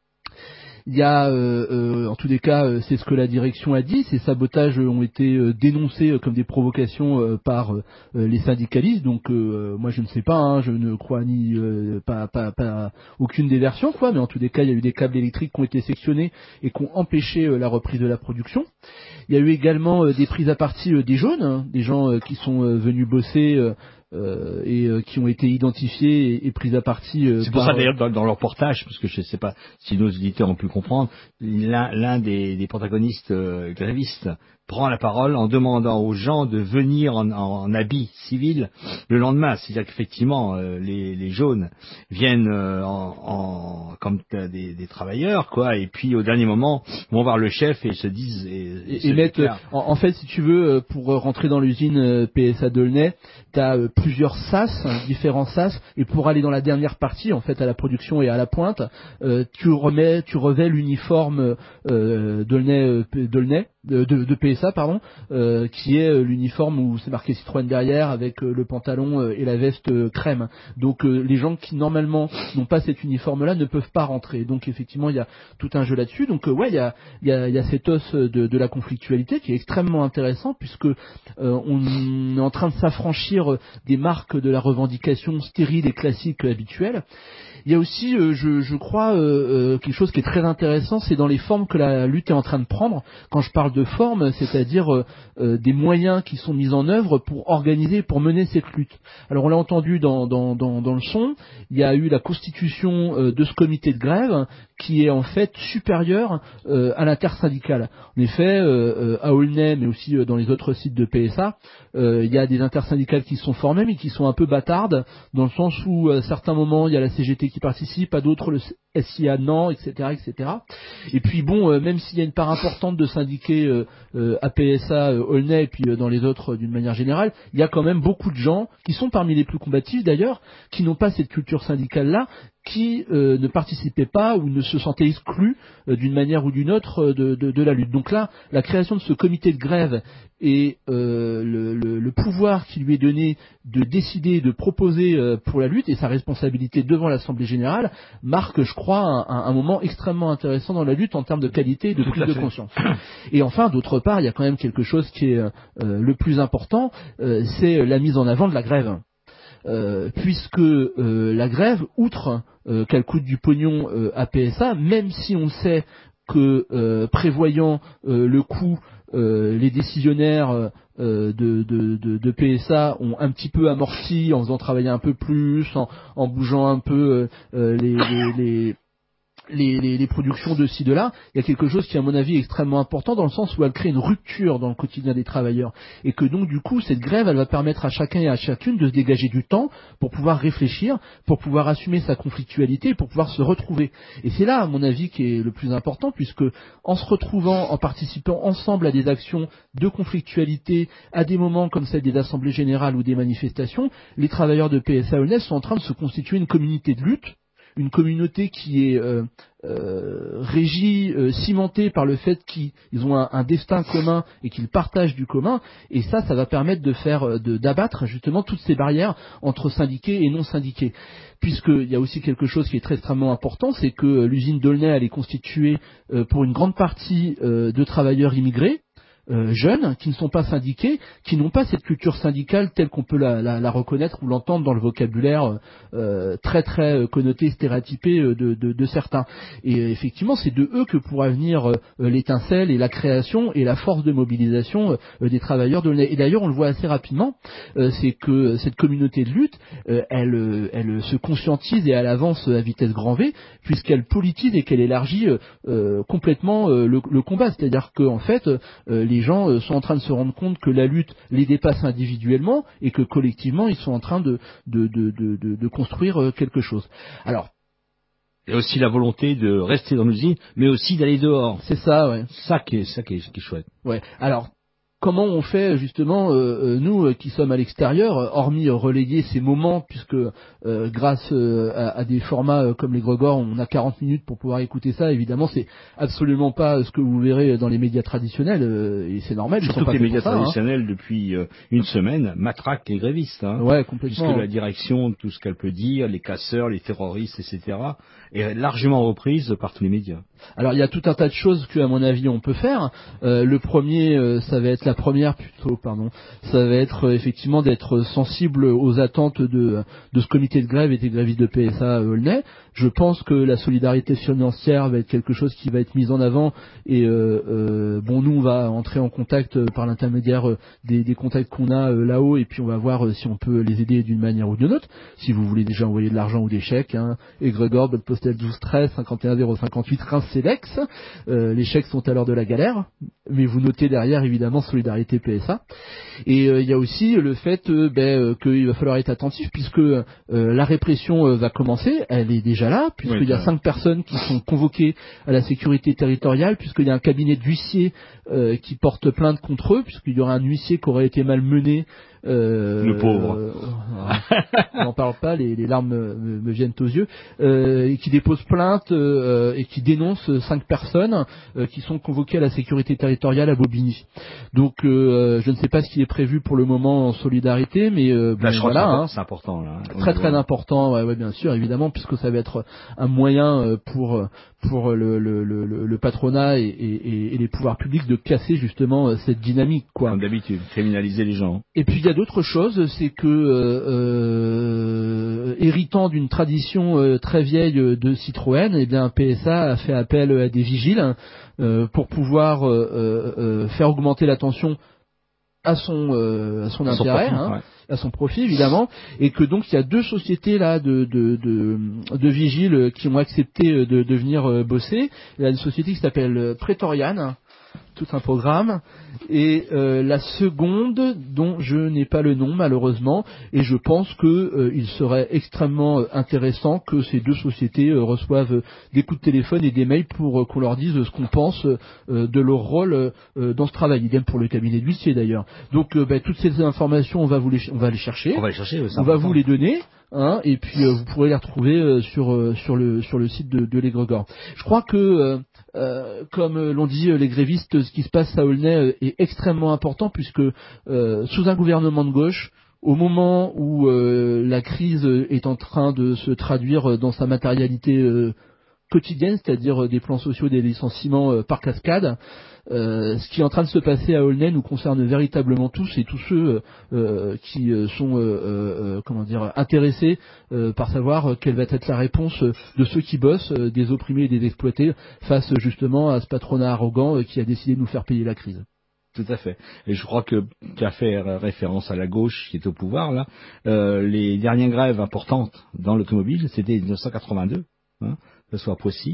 Il y a, euh, euh, en tous les cas, euh, c'est ce que la direction a dit, ces sabotages ont été euh, dénoncés euh, comme des provocations euh, par euh, les syndicalistes, donc euh, moi je ne sais pas, hein, je ne crois ni euh, pas, pas, pas aucune des versions, quoi, mais en tous les cas il y a eu des câbles électriques qui ont été sectionnés et qui ont empêché euh, la reprise de la production. Il y a eu également euh, des prises à partie euh, des jaunes, hein, des gens euh, qui sont euh, venus bosser euh, Euh, et euh, qui ont été identifiés et, et pris à partie. Euh, c'est pour par, ça d'ailleurs dans, dans leur portage, parce que je ne sais pas si nos auditeurs ont pu comprendre, l'un, l'un des, des protagonistes euh, grévistes prend la parole en demandant aux gens de venir en, en, en habit civil le lendemain. C'est-à-dire qu'effectivement, euh, les, les jaunes viennent euh, en, en, comme des, des travailleurs, quoi, et puis au dernier moment vont voir le chef et se disent... Et, et, et, se et mettent, en, en fait, si tu veux, pour rentrer dans l'usine P S A d'Aulnay, tu as plusieurs sas, différents sas, et pour aller dans la dernière partie, en fait, à la production et à la pointe, euh, tu remets, tu revais l'uniforme euh, d'Aulnay, d'Aulnay, de, de, de P S A, pardon, euh, qui est l'uniforme où c'est marqué Citroën derrière avec euh, le pantalon euh, et la veste euh, crème. Donc euh, les gens qui normalement n'ont pas cet uniforme-là ne peuvent pas rentrer. Donc effectivement il y a tout un jeu là-dessus. Donc euh, ouais il y a, y, a, y a cet os de, de la conflictualité qui est extrêmement intéressant puisque euh, on est en train de s'affranchir des marques de la revendication stérile et classique habituelle. Il y a aussi, euh, je, je crois, euh, euh, quelque chose qui est très intéressant, c'est dans les formes que la lutte est en train de prendre. Quand je parle de formes, c'est-à-dire euh, euh, des moyens qui sont mis en œuvre pour organiser, pour mener cette lutte. Alors on l'a entendu dans, dans, dans, dans le son, il y a eu la constitution euh, de ce comité de grève qui est en fait supérieur euh, à l'intersyndicale. En effet, euh, euh, à Aulnay, mais aussi euh, dans les autres sites de P S A, euh, il y a des intersyndicales qui sont formées, mais qui sont un peu bâtardes, dans le sens où à certains moments, il y a la C G T qui participe, à d'autres le S I A non, et cetera, et cetera. Et puis bon, euh, même s'il y a une part importante de syndiqués euh, euh, à P S A, euh, Aulnay, et puis euh, dans les autres euh, d'une manière générale, il y a quand même beaucoup de gens, qui sont parmi les plus combatifs d'ailleurs, qui n'ont pas cette culture syndicale-là, qui euh, ne participaient pas ou ne se sentaient exclus euh, d'une manière ou d'une autre euh, de, de, de la lutte. Donc là, la création de ce comité de grève et euh, le, le, le pouvoir qui lui est donné de décider, de proposer euh, pour la lutte et sa responsabilité devant l'Assemblée Générale marque, je crois, un, un, un moment extrêmement intéressant dans la lutte en termes de qualité et de prise de conscience. Et enfin, d'autre part, il y a quand même quelque chose qui est euh, le plus important, euh, c'est la mise en avant de la grève. Euh, puisque euh, la grève, outre euh, qu'elle coûte du pognon euh, à P S A, même si on sait que euh, prévoyant euh, le coût, euh, les décisionnaires euh, de, de, de, de P S A ont un petit peu amorti en faisant travailler un peu plus, en, en bougeant un peu euh, les, les, les les, les, les productions de ci de là, il y a quelque chose qui à mon avis est extrêmement important dans le sens où elle crée une rupture dans le quotidien des travailleurs et que donc du coup cette grève elle va permettre à chacun et à chacune de se dégager du temps pour pouvoir réfléchir, pour pouvoir assumer sa conflictualité, pour pouvoir se retrouver. Et c'est là à mon avis qui est le plus important puisque en se retrouvant, en participant ensemble à des actions de conflictualité, à des moments comme celle des assemblées générales ou des manifestations, les travailleurs de P S A Aulnay sont en train de se constituer une communauté de lutte, une communauté qui est euh, euh, régie, euh, cimentée par le fait qu'ils ont un, un destin commun et qu'ils partagent du commun, et ça, ça va permettre de faire, de, d'abattre justement toutes ces barrières entre syndiqués et non syndiqués. Puisqu'il y a aussi quelque chose qui est très extrêmement important, c'est que l'usine d'Aulnay, elle est constituée euh, pour une grande partie euh, de travailleurs immigrés, Euh, jeunes, qui ne sont pas syndiqués, qui n'ont pas cette culture syndicale telle qu'on peut la, la, la reconnaître ou l'entendre dans le vocabulaire euh, très très connoté, stéréotypé de, de, de certains. Et effectivement, c'est de eux que pourra venir euh, l'étincelle et la création et la force de mobilisation euh, des travailleurs de l'Aulnay. Et d'ailleurs, on le voit assez rapidement, euh, c'est que cette communauté de lutte, euh, elle, euh, elle se conscientise et elle avance à vitesse grand V, puisqu'elle politise et qu'elle élargit euh, complètement euh, le, le combat. C'est-à-dire qu'en fait, euh, les Les gens sont en train de se rendre compte que la lutte les dépasse individuellement et que collectivement ils sont en train de, de, de, de, de, de construire quelque chose. Alors, il y a aussi la volonté de rester dans l'usine, mais aussi d'aller dehors. C'est ça, ouais. Ça qui est, ça qui est, qui est chouette. Ouais. Alors, comment on fait justement, euh, nous euh, qui sommes à l'extérieur, hormis euh, relayer ces moments, puisque euh, grâce euh, à, à des formats euh, comme les Gregor, on a quarante minutes pour pouvoir écouter ça. Évidemment, c'est absolument pas ce que vous verrez dans les médias traditionnels, euh, et c'est normal. Surtout ils sont pas que les médias ça, traditionnels, hein. depuis euh, une semaine, matraquent les grévistes. Hein, ouais, complètement. Puisque la direction, tout ce qu'elle peut dire, les casseurs, les terroristes, et cetera, est largement reprise par tous les médias. Alors il y a tout un tas de choses que, à mon avis, on peut faire. Euh, le premier, euh, ça va être la première plutôt, pardon, ça va être euh, effectivement d'être sensible aux attentes de, de ce comité de grève et des grévistes de P S A Aulnay. Je pense que la solidarité financière va être quelque chose qui va être mis en avant et euh, euh, bon, nous on va entrer en contact euh, par l'intermédiaire euh, des, des contacts qu'on a euh, là-haut et puis on va voir euh, si on peut les aider d'une manière ou d'une autre. Si vous voulez déjà envoyer de l'argent ou des chèques, hein, et Grégor, boîte postale douze treize cinquante et un zéro cinquante-huit Reims Cedex. Euh, les chèques sont à l'heure de la galère, mais vous notez derrière évidemment Solidarité P S A. Et il euh, y a aussi le fait euh, ben, euh, qu'il va falloir être attentif puisque euh, la répression euh, va commencer, elle est déjà là, puisqu'il oui, y a cinq personnes qui sont convoquées à la sécurité territoriale, puisqu'il y a un cabinet d'huissiers euh, qui porte plainte contre eux, puisqu'il y aura un huissier qui aurait été malmené. Euh, le pauvre. Euh, on n'en parle pas, les, les larmes me, me viennent aux yeux. Euh, et qui dépose plainte euh, et qui dénonce cinq personnes euh, qui sont convoquées à la sécurité territoriale à Bobigny. Donc euh, je ne sais pas ce qui est prévu pour le moment en solidarité, mais euh, bon, là, je voilà, crois hein, que c'est important. Là, très très important, ouais, ouais, bien sûr, évidemment, puisque ça va être un moyen pour pour le, le, le, le patronat et, et, et les pouvoirs publics de casser justement cette dynamique, quoi. Comme d'habitude, criminaliser les gens. Et puis il y a d'autres choses, c'est que euh, euh, héritant d'une tradition euh, très vieille de Citroën, eh bien P S A a fait appel à des vigiles euh, pour pouvoir euh, euh, faire augmenter la tension à son euh, à son à intérêt, son profit, hein, ouais. à son profit évidemment, et que donc il y a deux sociétés là de de de, de vigiles qui ont accepté de, de venir bosser. Il y a une société qui s'appelle Pretorian, tout un programme, et euh, la seconde dont je n'ai pas le nom malheureusement, et je pense que euh, il serait extrêmement intéressant que ces deux sociétés euh, reçoivent des coups de téléphone et des mails pour euh, qu'on leur dise ce qu'on pense euh, de leur rôle euh, dans ce travail. Idem pour le cabinet d'huissier d'ailleurs. Donc euh, bah, toutes ces informations on va vous les on va les chercher, on va les chercher, on va vous les donner. Hein, et puis euh, vous pourrez les retrouver euh, sur euh, sur le sur le site de, de l'Égrégore. Je crois que euh, euh, comme euh, l'ont dit euh, les grévistes, ce qui se passe à Aulnay euh, est extrêmement important puisque euh, sous un gouvernement de gauche, au moment où euh, la crise est en train de se traduire dans sa matérialité euh, quotidienne, c'est-à-dire euh, des plans sociaux, des licenciements euh, par cascade. Euh, ce qui est en train de se passer à Aulnay nous concerne véritablement tous et tous ceux euh, qui euh, sont euh, euh, comment dire intéressés euh, par savoir quelle va être la réponse de ceux qui bossent, euh, des opprimés et des exploités, face justement à ce patronat arrogant euh, qui a décidé de nous faire payer la crise. Tout à fait. Et je crois que tu as fait référence à la gauche qui est au pouvoir là. Euh, les dernières grèves importantes dans l'automobile, c'était mille neuf cent quatre-vingt-deux, hein, que ce soit précis.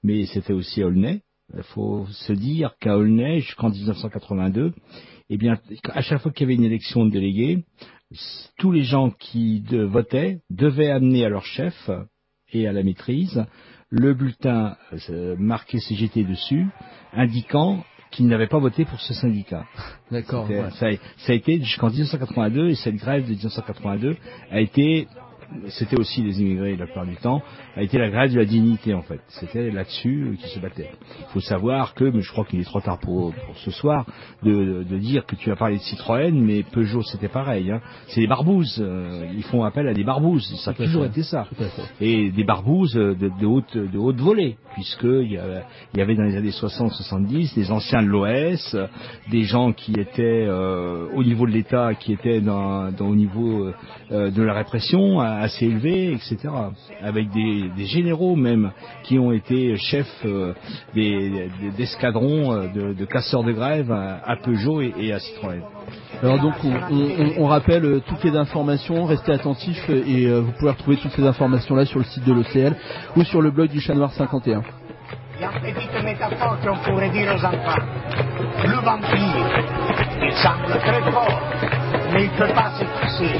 mais c'était aussi à Aulnay. Il faut se dire qu'à Aulnay, jusqu'en dix-neuf cent quatre-vingt-deux, eh bien, à chaque fois qu'il y avait une élection de délégués, tous les gens qui de, votaient devaient amener à leur chef et à la maîtrise le bulletin euh, marqué C G T dessus, indiquant qu'ils n'avaient pas voté pour ce syndicat. D'accord. Ouais. Ouais. Ça, a, ça a été jusqu'en dix-neuf cent quatre-vingt-deux, et cette grève de dix-neuf cent quatre-vingt-deux a été, c'était aussi les immigrés la plupart du temps, a été la grève de la dignité en fait. C'était là-dessus qu'ils se battaient. Il faut savoir que, mais je crois qu'il est trop tard pour, pour ce soir, de, de dire que tu as parlé de Citroën, mais Peugeot c'était pareil. Hein. C'est des barbouzes. Euh, ils font appel à des barbouzes. Ça a toujours été ça. Et des barbouzes de, de haute de haute volée, puisque il y avait, il y avait dans les années soixante soixante-dix des anciens de l'O S, des gens qui étaient euh, au niveau de l'État, qui étaient dans, dans au niveau euh, de la répression assez élevé, et cetera. Avec des, des généraux même qui ont été chefs euh, des, des, d'escadrons euh, de, de casseurs de grève à, à Peugeot et, et à Citroën. Alors donc on, on, on rappelle euh, toutes les informations, restez attentifs euh, et euh, vous pouvez retrouver toutes ces informations là sur le site de l'O C L ou sur le blog du Chat Noir cinquante et un. Il y a une petite métaphore qu'on pourrait dire aux enfants. Le vampire, il semble très fort, mais il ne peut pas s'effacer.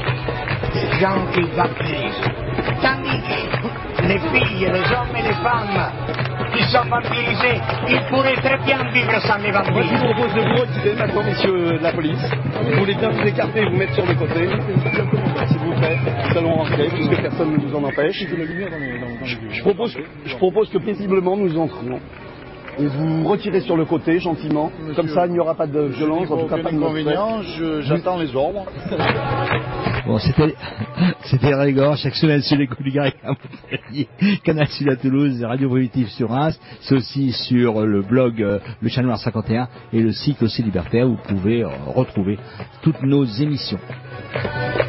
Gentil vampirisme. Tandis que les filles, les hommes et les femmes qui sont vampirisés, ils pourraient très bien vivre sans les vampires. Moi, je vous propose de vous retirer maintenant, messieurs de la police. Vous voulez bien vous écarter et vous mettre sur le côté, s'il vous plaît. Nous allons rentrer, puisque personne ne nous en empêche. Je, je, propose, je propose que paisiblement nous entrions. Et vous retirez sur le côté, gentiment. Monsieur, comme ça, il n'y aura pas de violence, en tout cas pas de inconvénient. J'attends les ordres. Bon, c'était, c'était Régor, chaque semaine sur les coups du Garrigue à Montpellier, Canal Sud à Toulouse, Radio Primitive sur Reims, c'est aussi sur le blog euh, Le Chat Noir cinquante et un et le site aussi Libertaire où vous pouvez euh, retrouver toutes nos émissions.